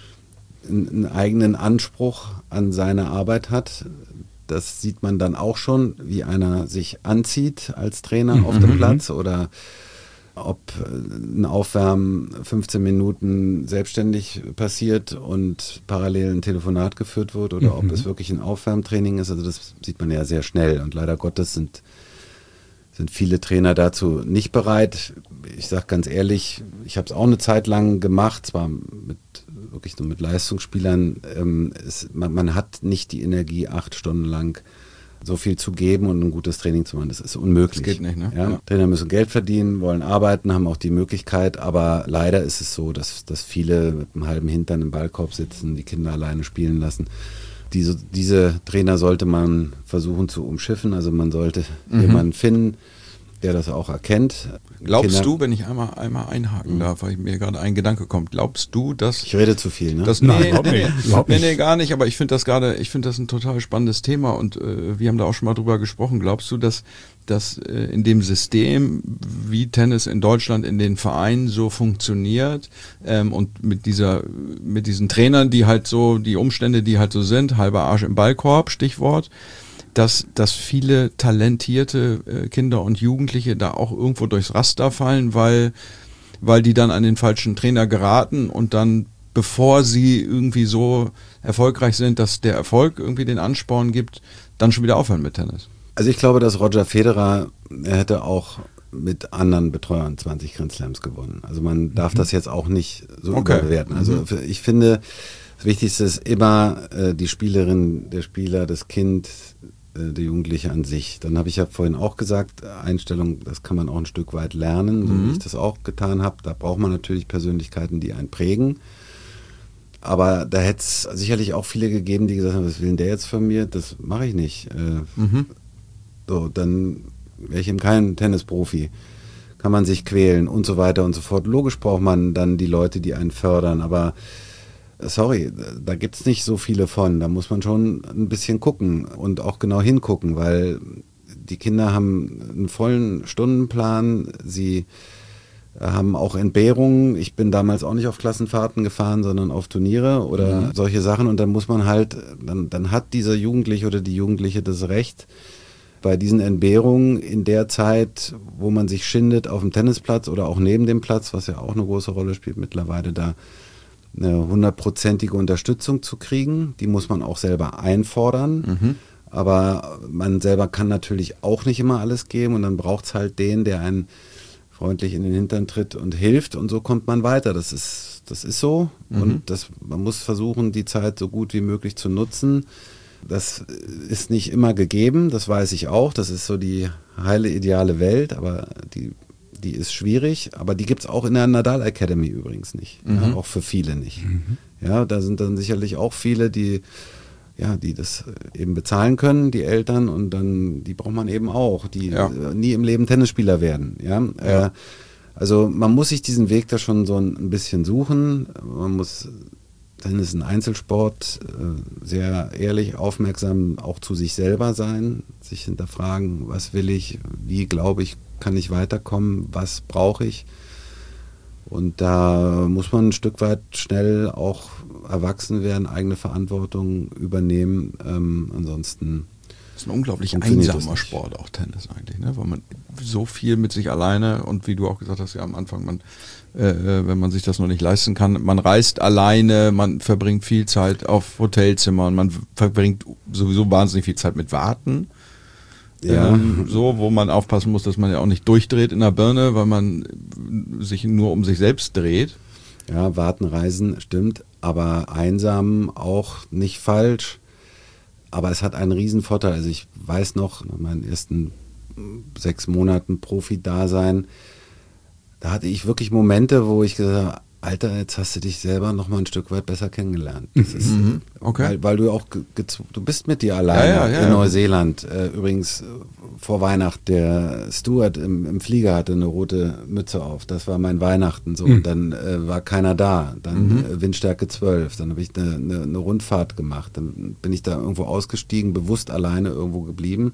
einen eigenen Anspruch an seine Arbeit hat. Das sieht man dann auch schon, wie einer sich anzieht als Trainer mhm. auf dem Platz oder ob ein Aufwärmen fünfzehn Minuten selbstständig passiert und parallel ein Telefonat geführt wird oder mhm. ob es wirklich ein Aufwärmtraining ist. Also das sieht man ja sehr schnell und leider Gottes sind, sind viele Trainer dazu nicht bereit. Ich sage ganz ehrlich, ich habe es auch eine Zeit lang gemacht, zwar mit wirklich nur mit Leistungsspielern, ähm, es, man, man hat nicht die Energie, acht Stunden lang so viel zu geben und ein gutes Training zu machen. Das ist unmöglich. Das geht nicht, ne? Ja? Ja. Trainer müssen Geld verdienen, wollen arbeiten, haben auch die Möglichkeit, aber leider ist es so, dass, dass viele mit einem halben Hintern im Ballkorb sitzen, die Kinder alleine spielen lassen. Diese, diese Trainer sollte man versuchen zu umschiffen, also man sollte mhm. jemanden finden, der das auch erkennt. Glaubst Kinder, du, wenn ich einmal, einmal einhaken mhm. darf, weil mir gerade ein Gedanke kommt, glaubst du, dass... Ich rede zu viel, ne? Das, Nein, nee, überhaupt nee, nicht. Überhaupt nee, nicht. nee, gar nicht, aber ich finde das gerade, ich finde das ein total spannendes Thema und äh, wir haben da auch schon mal drüber gesprochen. Glaubst du, dass, dass äh, in dem System, wie Tennis in Deutschland in den Vereinen so funktioniert ähm, und mit dieser, mit diesen Trainern, die halt so, die Umstände, die halt so sind, halber Arsch im Ballkorb, Stichwort, dass, dass viele talentierte äh, Kinder und Jugendliche da auch irgendwo durchs Raster fallen, weil, weil die dann an den falschen Trainer geraten und dann, bevor sie irgendwie so erfolgreich sind, dass der Erfolg irgendwie den Ansporn gibt, dann schon wieder aufhören mit Tennis. Also ich glaube, dass Roger Federer, er hätte auch mit anderen Betreuern zwanzig Grand Slams gewonnen. Also man darf mhm. das jetzt auch nicht so okay. überbewerten. Also mhm. ich finde, das Wichtigste ist immer äh, die Spielerin, der Spieler, das Kind, der Jugendliche an sich. Dann habe ich ja vorhin auch gesagt, Einstellung, das kann man auch ein Stück weit lernen, so mhm. wie ich das auch getan habe. Da braucht man natürlich Persönlichkeiten, die einen prägen. Aber da hätte es sicherlich auch viele gegeben, die gesagt haben, was will denn der jetzt von mir? Das mache ich nicht. Äh, mhm. So, dann wäre ich eben kein Tennisprofi. Kann man sich quälen und so weiter und so fort. Logisch braucht man dann die Leute, die einen fördern, aber sorry, da gibt es nicht so viele von. Da muss man schon ein bisschen gucken und auch genau hingucken, weil die Kinder haben einen vollen Stundenplan, sie haben auch Entbehrungen. Ich bin damals auch nicht auf Klassenfahrten gefahren, sondern auf Turniere oder mhm. solche Sachen und dann muss man halt, dann, dann hat dieser Jugendliche oder die Jugendliche das Recht, bei diesen Entbehrungen in der Zeit, wo man sich schindet auf dem Tennisplatz oder auch neben dem Platz, was ja auch eine große Rolle spielt mittlerweile, da eine hundertprozentige Unterstützung zu kriegen. Die muss man auch selber einfordern. Mhm. Aber man selber kann natürlich auch nicht immer alles geben und dann braucht es halt den, der einen freundlich in den Hintern tritt und hilft und so kommt man weiter. Das ist, das ist so mhm. und das, man muss versuchen, die Zeit so gut wie möglich zu nutzen. Das ist nicht immer gegeben, das weiß ich auch. Das ist so die heile, ideale Welt, aber die Die ist schwierig, aber die gibt es auch in der Nadal Academy übrigens nicht. Mhm. Ja, auch für viele nicht. Mhm. Ja, da sind dann sicherlich auch viele, die, ja, die das eben bezahlen können, die Eltern, und dann, die braucht man eben auch, die ja. nie im Leben Tennisspieler werden. Ja? Ja. Äh, also man muss sich diesen Weg da schon so ein bisschen suchen. Man muss, Tennis ist ein Einzelsport, äh, sehr ehrlich, aufmerksam auch zu sich selber sein, sich hinterfragen, was will ich, wie glaube ich, kann ich weiterkommen, was brauche ich Und da muss man ein Stück weit schnell auch erwachsen werden, eigene Verantwortung übernehmen. Ähm, ansonsten Das ist ein unglaublich funktioniert das einsamer nicht. Sport, auch Tennis eigentlich, ne? Weil man so viel mit sich alleine und wie du auch gesagt hast, ja am Anfang, man, äh, wenn man sich das noch nicht leisten kann, man reist alleine, man verbringt viel Zeit auf Hotelzimmern, man verbringt sowieso wahnsinnig viel Zeit mit Warten. Ja. Ähm, so, wo man aufpassen muss, dass man ja auch nicht durchdreht in der Birne, weil man sich nur um sich selbst dreht. Ja, warten, reisen, stimmt, aber einsam auch nicht falsch. Aber es hat einen riesen Vorteil. Also ich weiß noch, in meinen ersten sechs Monaten Profi-Dasein, da hatte ich wirklich Momente, wo ich gesagt habe, Alter, jetzt hast du dich selber noch mal ein Stück weit besser kennengelernt. Das ist, Mhm. Okay. weil, weil du auch, ge- gez- du bist mit dir alleine Ja, ja, ja, in ja. Neuseeland. Äh, übrigens, äh, vor Weihnachten, der Steward im, im Flieger hatte eine rote Mütze auf. Das war mein Weihnachten so. Mhm. Und dann äh, war keiner da. Dann Mhm. äh, Windstärke zwölf. Dann habe ich eine, eine, eine Rundfahrt gemacht. Dann bin ich da irgendwo ausgestiegen, bewusst alleine irgendwo geblieben.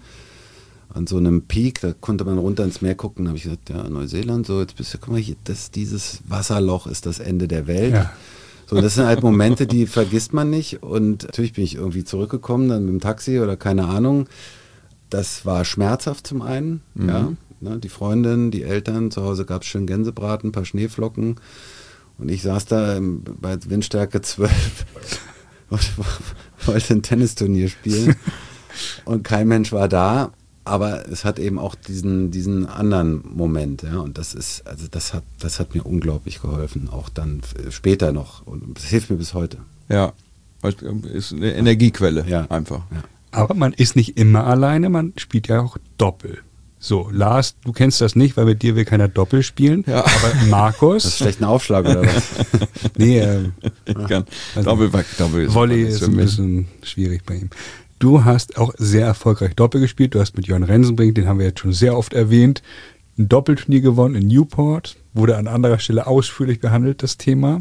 An so einem Peak, da konnte man runter ins Meer gucken. Da habe ich gesagt, ja, Neuseeland, so jetzt bist du, guck mal hier, das, dieses Wasserloch ist das Ende der Welt. Ja. So, das sind halt Momente, die vergisst man nicht. Und natürlich bin ich irgendwie zurückgekommen, dann mit dem Taxi oder keine Ahnung. Das war schmerzhaft zum einen, Mhm. ja. Ne, die Freundin, die Eltern, zu Hause gab es schön Gänsebraten, ein paar Schneeflocken. Und ich saß da im, bei Windstärke zwölf und wollte ein Tennisturnier spielen. Und kein Mensch war da. Aber es hat eben auch diesen, diesen anderen Moment, ja. Und das ist, also das hat, das hat mir unglaublich geholfen, auch dann f- später noch. Und das hilft mir bis heute. Ja, weil es ist eine Energiequelle Ja. einfach. Ja. Aber man ist nicht immer alleine, man spielt ja auch Doppel. So, Lars, du kennst das nicht, weil mit dir will keiner Doppel spielen. Ja. Aber Das ist Markus, schlecht ein Aufschlag oder was? nee, äh, Ich kann, Also, Doppel, Doppel Volley nichts ist für ein mich. bisschen schwierig bei ihm. Du hast auch sehr erfolgreich Doppel gespielt. Du hast mit Jörn Rensenbrink, den haben wir jetzt schon sehr oft erwähnt, ein Doppelturnier gewonnen in Newport. Wurde an anderer Stelle ausführlich behandelt, das Thema.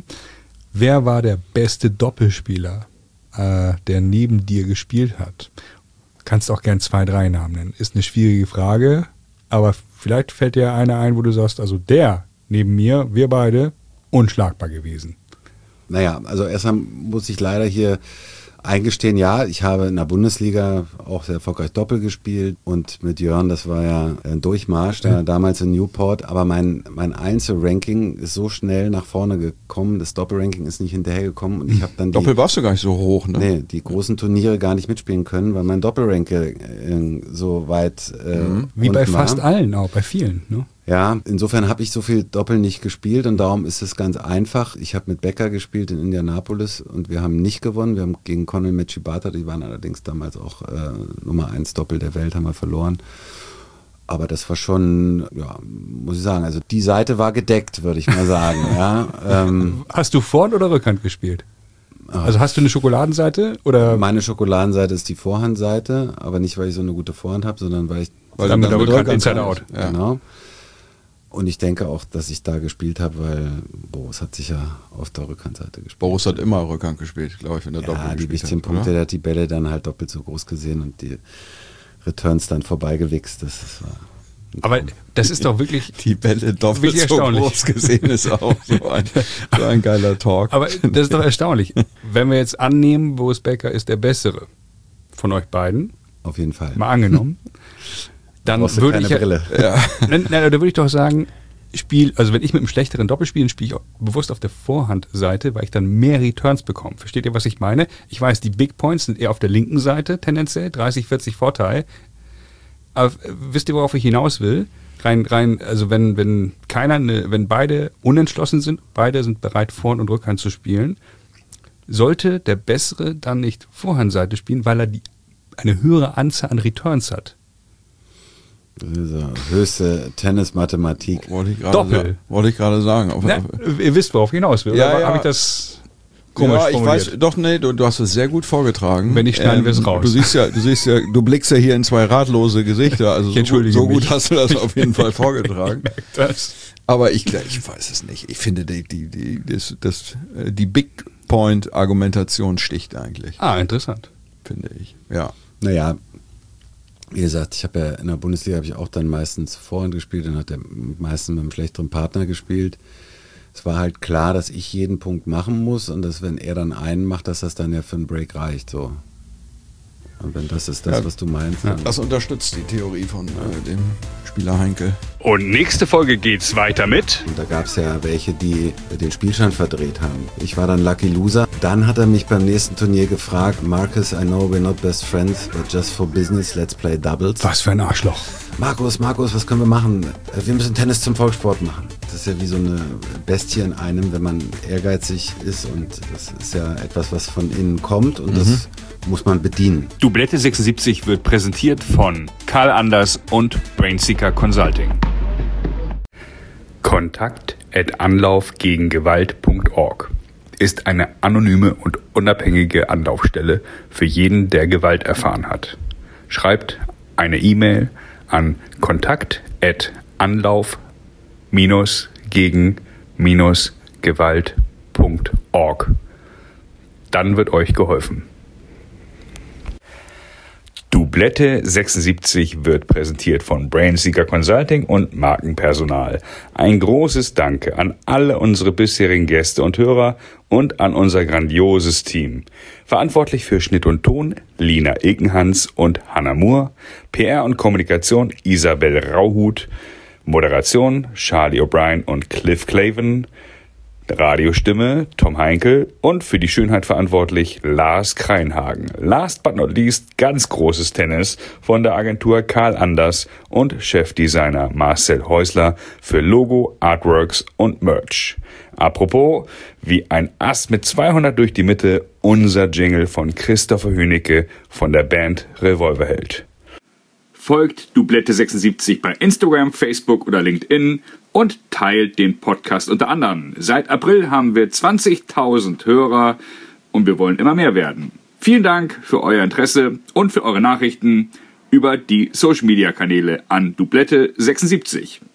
Wer war der beste Doppelspieler, äh, der neben dir gespielt hat? Kannst auch gern zwei, drei Namen nennen. Ist eine schwierige Frage, aber vielleicht fällt dir einer ein, wo du sagst, also der neben mir, wir beide, unschlagbar gewesen. Naja, also erstmal muss ich leider hier eingestehen, ja, ich habe in der Bundesliga auch sehr erfolgreich Doppel gespielt und mit Jörn, das war ja ein Durchmarsch, da, damals in Newport, aber mein, mein Einzelranking ist so schnell nach vorne gekommen, das Doppelranking ist nicht hinterhergekommen und ich habe dann die, Doppel warst du gar nicht so hoch, ne? nee, die großen Turniere gar nicht mitspielen können, weil mein Doppelranking äh, so weit äh, Wie bei unten war. fast allen auch, bei vielen. Ne? Ja, insofern habe ich so viel Doppel nicht gespielt und darum ist es ganz einfach. Ich habe mit Becker gespielt in Indianapolis und wir haben nicht gewonnen. Wir haben gegen Conor Mechibata, die waren allerdings damals auch äh, Nummer eins Doppel der Welt, haben wir verloren. Aber das war schon, ja, muss ich sagen, also die Seite war gedeckt, würde ich mal sagen. ja, ähm, Hast du Vorhand oder Rückhand gespielt? Also hast du eine Schokoladenseite oder meine Schokoladenseite ist die Vorhandseite, aber nicht, weil ich so eine gute Vorhand habe, sondern weil ich Weil Dann mit der mit Rückhand Rückhand Inside kannst. Out. Ja. Genau. Und ich denke auch, dass ich da gespielt habe, weil Boris hat sich ja auf der Rückhandseite gespielt. Boris hat immer Rückhand gespielt, glaube ich, wenn er Doppel Ja, die gespielt wichtigen hat, Punkte, oder? der hat die Bälle dann halt doppelt so groß gesehen und die Returns dann vorbeigewichst. Das ist, war ein aber Traum. das ist doch wirklich, Die Bälle doppelt Wirklich so erstaunlich. groß gesehen ist auch so ein, so ein geiler Talk. aber das ist doch erstaunlich. Wenn wir jetzt annehmen, Boris Becker ist der Bessere von euch beiden, Auf jeden Fall. mal angenommen, dann Brauchst du würde keine ich ja, Brille. ja. nein, nein, da würde ich doch sagen, Spiel, also wenn ich mit einem schlechteren Doppel spiele, spiele ich auch bewusst auf der Vorhandseite, weil ich dann mehr Returns bekomme. Versteht ihr, was ich meine? Ich weiß, die Big Points sind eher auf der linken Seite tendenziell, dreißig, vierzig Vorteil. Aber äh, wisst ihr, worauf ich hinaus will? Rein, rein, also wenn, wenn keiner, eine, wenn beide unentschlossen sind, beide sind bereit, Vorhand und Rückhand zu spielen, sollte der Bessere dann nicht Vorhandseite spielen, weil er die, eine höhere Anzahl an Returns hat. Das ist so höchste Tennismathematik. Wollte ich gerade Doppel. sa- wollte ich gerade sagen. Auf, Na, auf, ihr wisst, worauf ich hinaus will. Ja, oder ja. habe ich das komisch ja, ich formuliert? weiß, doch, nee, du, du hast es sehr gut vorgetragen. Ähm, Wenn nicht, schneiden wir es raus. Du siehst ja, du siehst ja, du blickst ja hier in zwei ratlose Gesichter, also Ich so, gut, entschuldige so gut mich. hast du das auf jeden Fall vorgetragen. Das. Aber ich, ich weiß es nicht. Ich finde, die, die, die, das, das, äh, die Big Point Argumentation sticht eigentlich, Ah, interessant. finde ich. Ja. Naja, wie gesagt, ich habe ja in der Bundesliga habe ich auch dann meistens Vorhand gespielt und hat der meistens mit einem schlechteren Partner gespielt. es war halt klar, dass ich jeden Punkt machen muss und dass, wenn er dann einen macht, dass das dann ja für einen Break reicht. So. Und wenn das ist das, ja, was du meinst. Ja. Das unterstützt die Theorie von äh, dem Spieler Heinkel. Und nächste Folge geht's weiter mit. Und da gab es ja welche, die den Spielstand verdreht haben. Ich war dann Lucky Loser. Dann hat er mich beim nächsten Turnier gefragt, Marcus, I know we're not best friends, but just for business, let's play doubles. Was für ein Arschloch. Markus, Markus, was können wir machen? Wir müssen Tennis zum Volkssport machen. Das ist ja wie so eine Bestie in einem, wenn man ehrgeizig ist, und das ist ja etwas, was von innen kommt, und mhm. das muss man bedienen. Dublette sechsundsiebzig wird präsentiert von Karl Anders und Brainseeker Consulting. Kontakt at anlaufgegengewalt punkt org ist eine anonyme und unabhängige Anlaufstelle für jeden, der Gewalt erfahren hat. Schreibt eine E-Mail an kontakt at anlauf gegen gewalt punkt org. Dann wird euch geholfen. Dublette sechsundsiebzig wird präsentiert von Brainseeker Consulting und Markenpersonal. Ein großes Danke an alle unsere bisherigen Gäste und Hörer und an unser grandioses Team. Verantwortlich für Schnitt und Ton Lina Ilkenhans und Hannah Moore, P R und Kommunikation Isabel Rauhut, Moderation Charlie O'Brien und Cliff Claven, Radiostimme Tom Heinkel und für die Schönheit verantwortlich Lars Kreinhagen. Last but not least ganz großes Tennis von der Agentur Karl Anders und Chefdesigner Marcel Häusler für Logo, Artworks und Merch. Apropos, wie ein Ass mit zweihundert durch die Mitte, unser Jingle von Christopher Hünecke von der Band Revolverheld. Folgt Dublette sechsundsiebzig bei Instagram, Facebook oder LinkedIn und teilt den Podcast unter anderem. Seit April haben wir zwanzigtausend Hörer und wir wollen immer mehr werden. Vielen Dank für euer Interesse und für eure Nachrichten über die Social-Media-Kanäle an Dublette sechsundsiebzig.